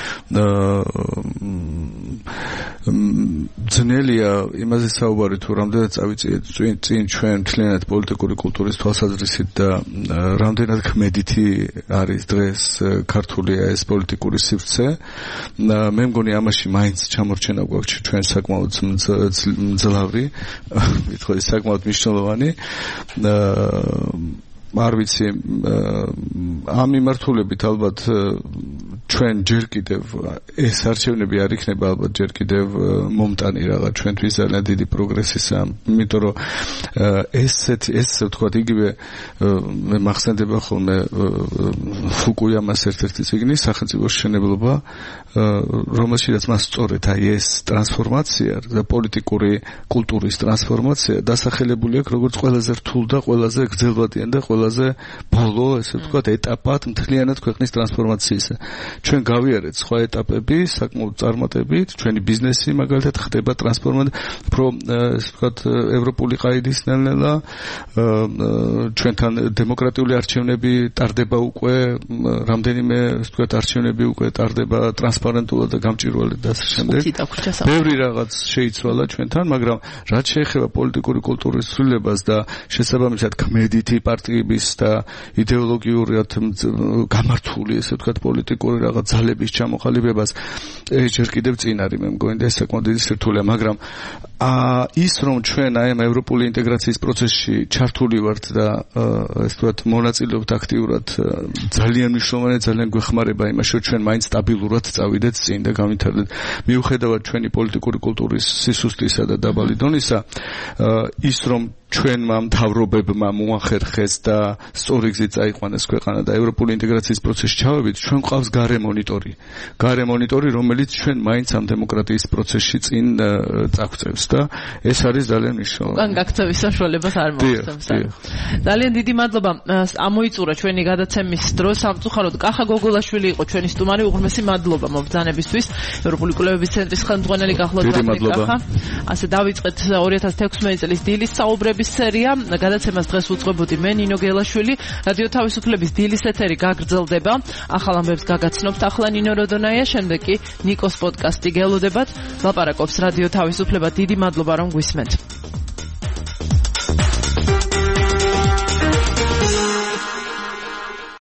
ძნელია იმაზე საუბარი თუ რამდენად წავიწიეთ წინ ჩვენ მთლიანად პოლიტიკური კულტურის თვალსაზრისით და რამდენად ქმედითი არის დღეს ქართულია ეს პოლიტიკური სივრცე. მე მგონი ამაში მაინც ჩამორჩენა გვაქვს ჩვენ საკმაოდ მძლავრი, ვიტყოდი საკმაოდ მნიშვნელოვანი. არ ვიცი, ამ მიმართულებით ალბათ ჩვენ ჯერ კიდევ ეს არჩევნები არ იქნება ალბათ ჯერ კიდევ მომტანი რაღაც ჩვენთვის ძალიან დიდი პროგრესისა, იმიტომ რომ ეს ვთქვათ იგივე მე მახსენდება ხოლმე ფუკუიამას ერთ-ერთი წიგნი სახელმწიფოს მშენებლობა, რომელშიც მას სწორედ ეს ტრანსფორმაცია და პოლიტიკური კულტურის ტრანსფორმაცია დასახელებული აქვს როგორც ყველაზე რთულ და ყველაზე გრძელვადიან და ყველაზე ბოლო, ესე ვთქვათ, ეტაპად მთლიანად ქვეყნის ტრანსფორმაციისა. ჩვენ გავიარეთ სხვა ეტაპები, საკმაოდ წარმატებით, ჩვენი ბიზნესი მაგალითად ხდება ტრანსფორმაცია, ესე ვთქვათ, ევროპული ყაიდის ნელ-ნელა, ჩვენთან დემოკრატიული არჩევნები ტარდება უკვე, რამდენიმე, ესე ვთქვათ, არჩევნები უკვე ტარდება ტრანსპარენტულად და გამჭირვალედ და ასე შემდეგ. ბევრი რაღაც შეიცვალა ჩვენთან, მაგრამ რაც შეეხება პოლიტიკური კულტურის ცვლილებას და შესაბამისად ქმედითი პარტიების და იდეოლოგიურად გამართული, ესე ვთქვათ, პოლიტიკური რაღაც ძალების ჩამოყალიბებას, ეს ჯერ კიდევ წინ არის, მე მგონი და ეს საკმაოდ დიდი სირთულეა, მაგრამ ის რომ ჩვენ აი ამ ევროპული ინტეგრაციის პროცესში ჩართული ვართ და ესე ვთქვათ, მონაწილეობთ აქტიურად, ძალიან მნიშვნელოვანია, ძალიან გვეხმარება იმაში, რომ ჩვენ მაინც სტაბილურად წავიდეთ წინ და გავითარდეთ. მიუხედავად ჩვენი პოლიტიკური კულტურის სისუსტისა და დაბალი დონისა, ის რომ ჩვენმა მთავრობებმა მოახერხეს და სწორი გზით წაიყვანეს ქვეყანა და ევროპული ინტეგრაციის პროცესში ჩავედით, ჩვენ გვყავს გარე მონიტორი, რომელიც ჩვენ მაინც ამ დემოკრატიის პროცესში წინ წაგვწევს და ეს არის ძალიან მნიშვნელოვანი. უკან გაქცევის საშუალებას არ მოახდენს. ძალიან დიდი მადლობა. ამოიწურა ჩვენი გადაცემის დრო. სამწუხაროდ კახა გოგოლაშვილი იყო ჩვენი სტუმარი. უღრმესი მადლობა მობრძანებისთვის. ევროპული კვლევების ცენტრის ხელმძღვანელი გახლავთ კახა. ასე დავიწყეთ 2016 წლის დილის საუბრების სერია. გადაცემას დღეს უძღვებოდი მე ნინო გელაშვილი. რადიო თავისუფლების დილის ეთერი გაგრძელდება. ახალ ამბებს გაგაცნობთ ახლა ნინო როდონაია, შემდეგ კი ნიკოს პოდკასტი გელოდებათ. ლაპარაკობს რადიო თავისუფლება. დიდი მადლობა რომ გვისმენთ.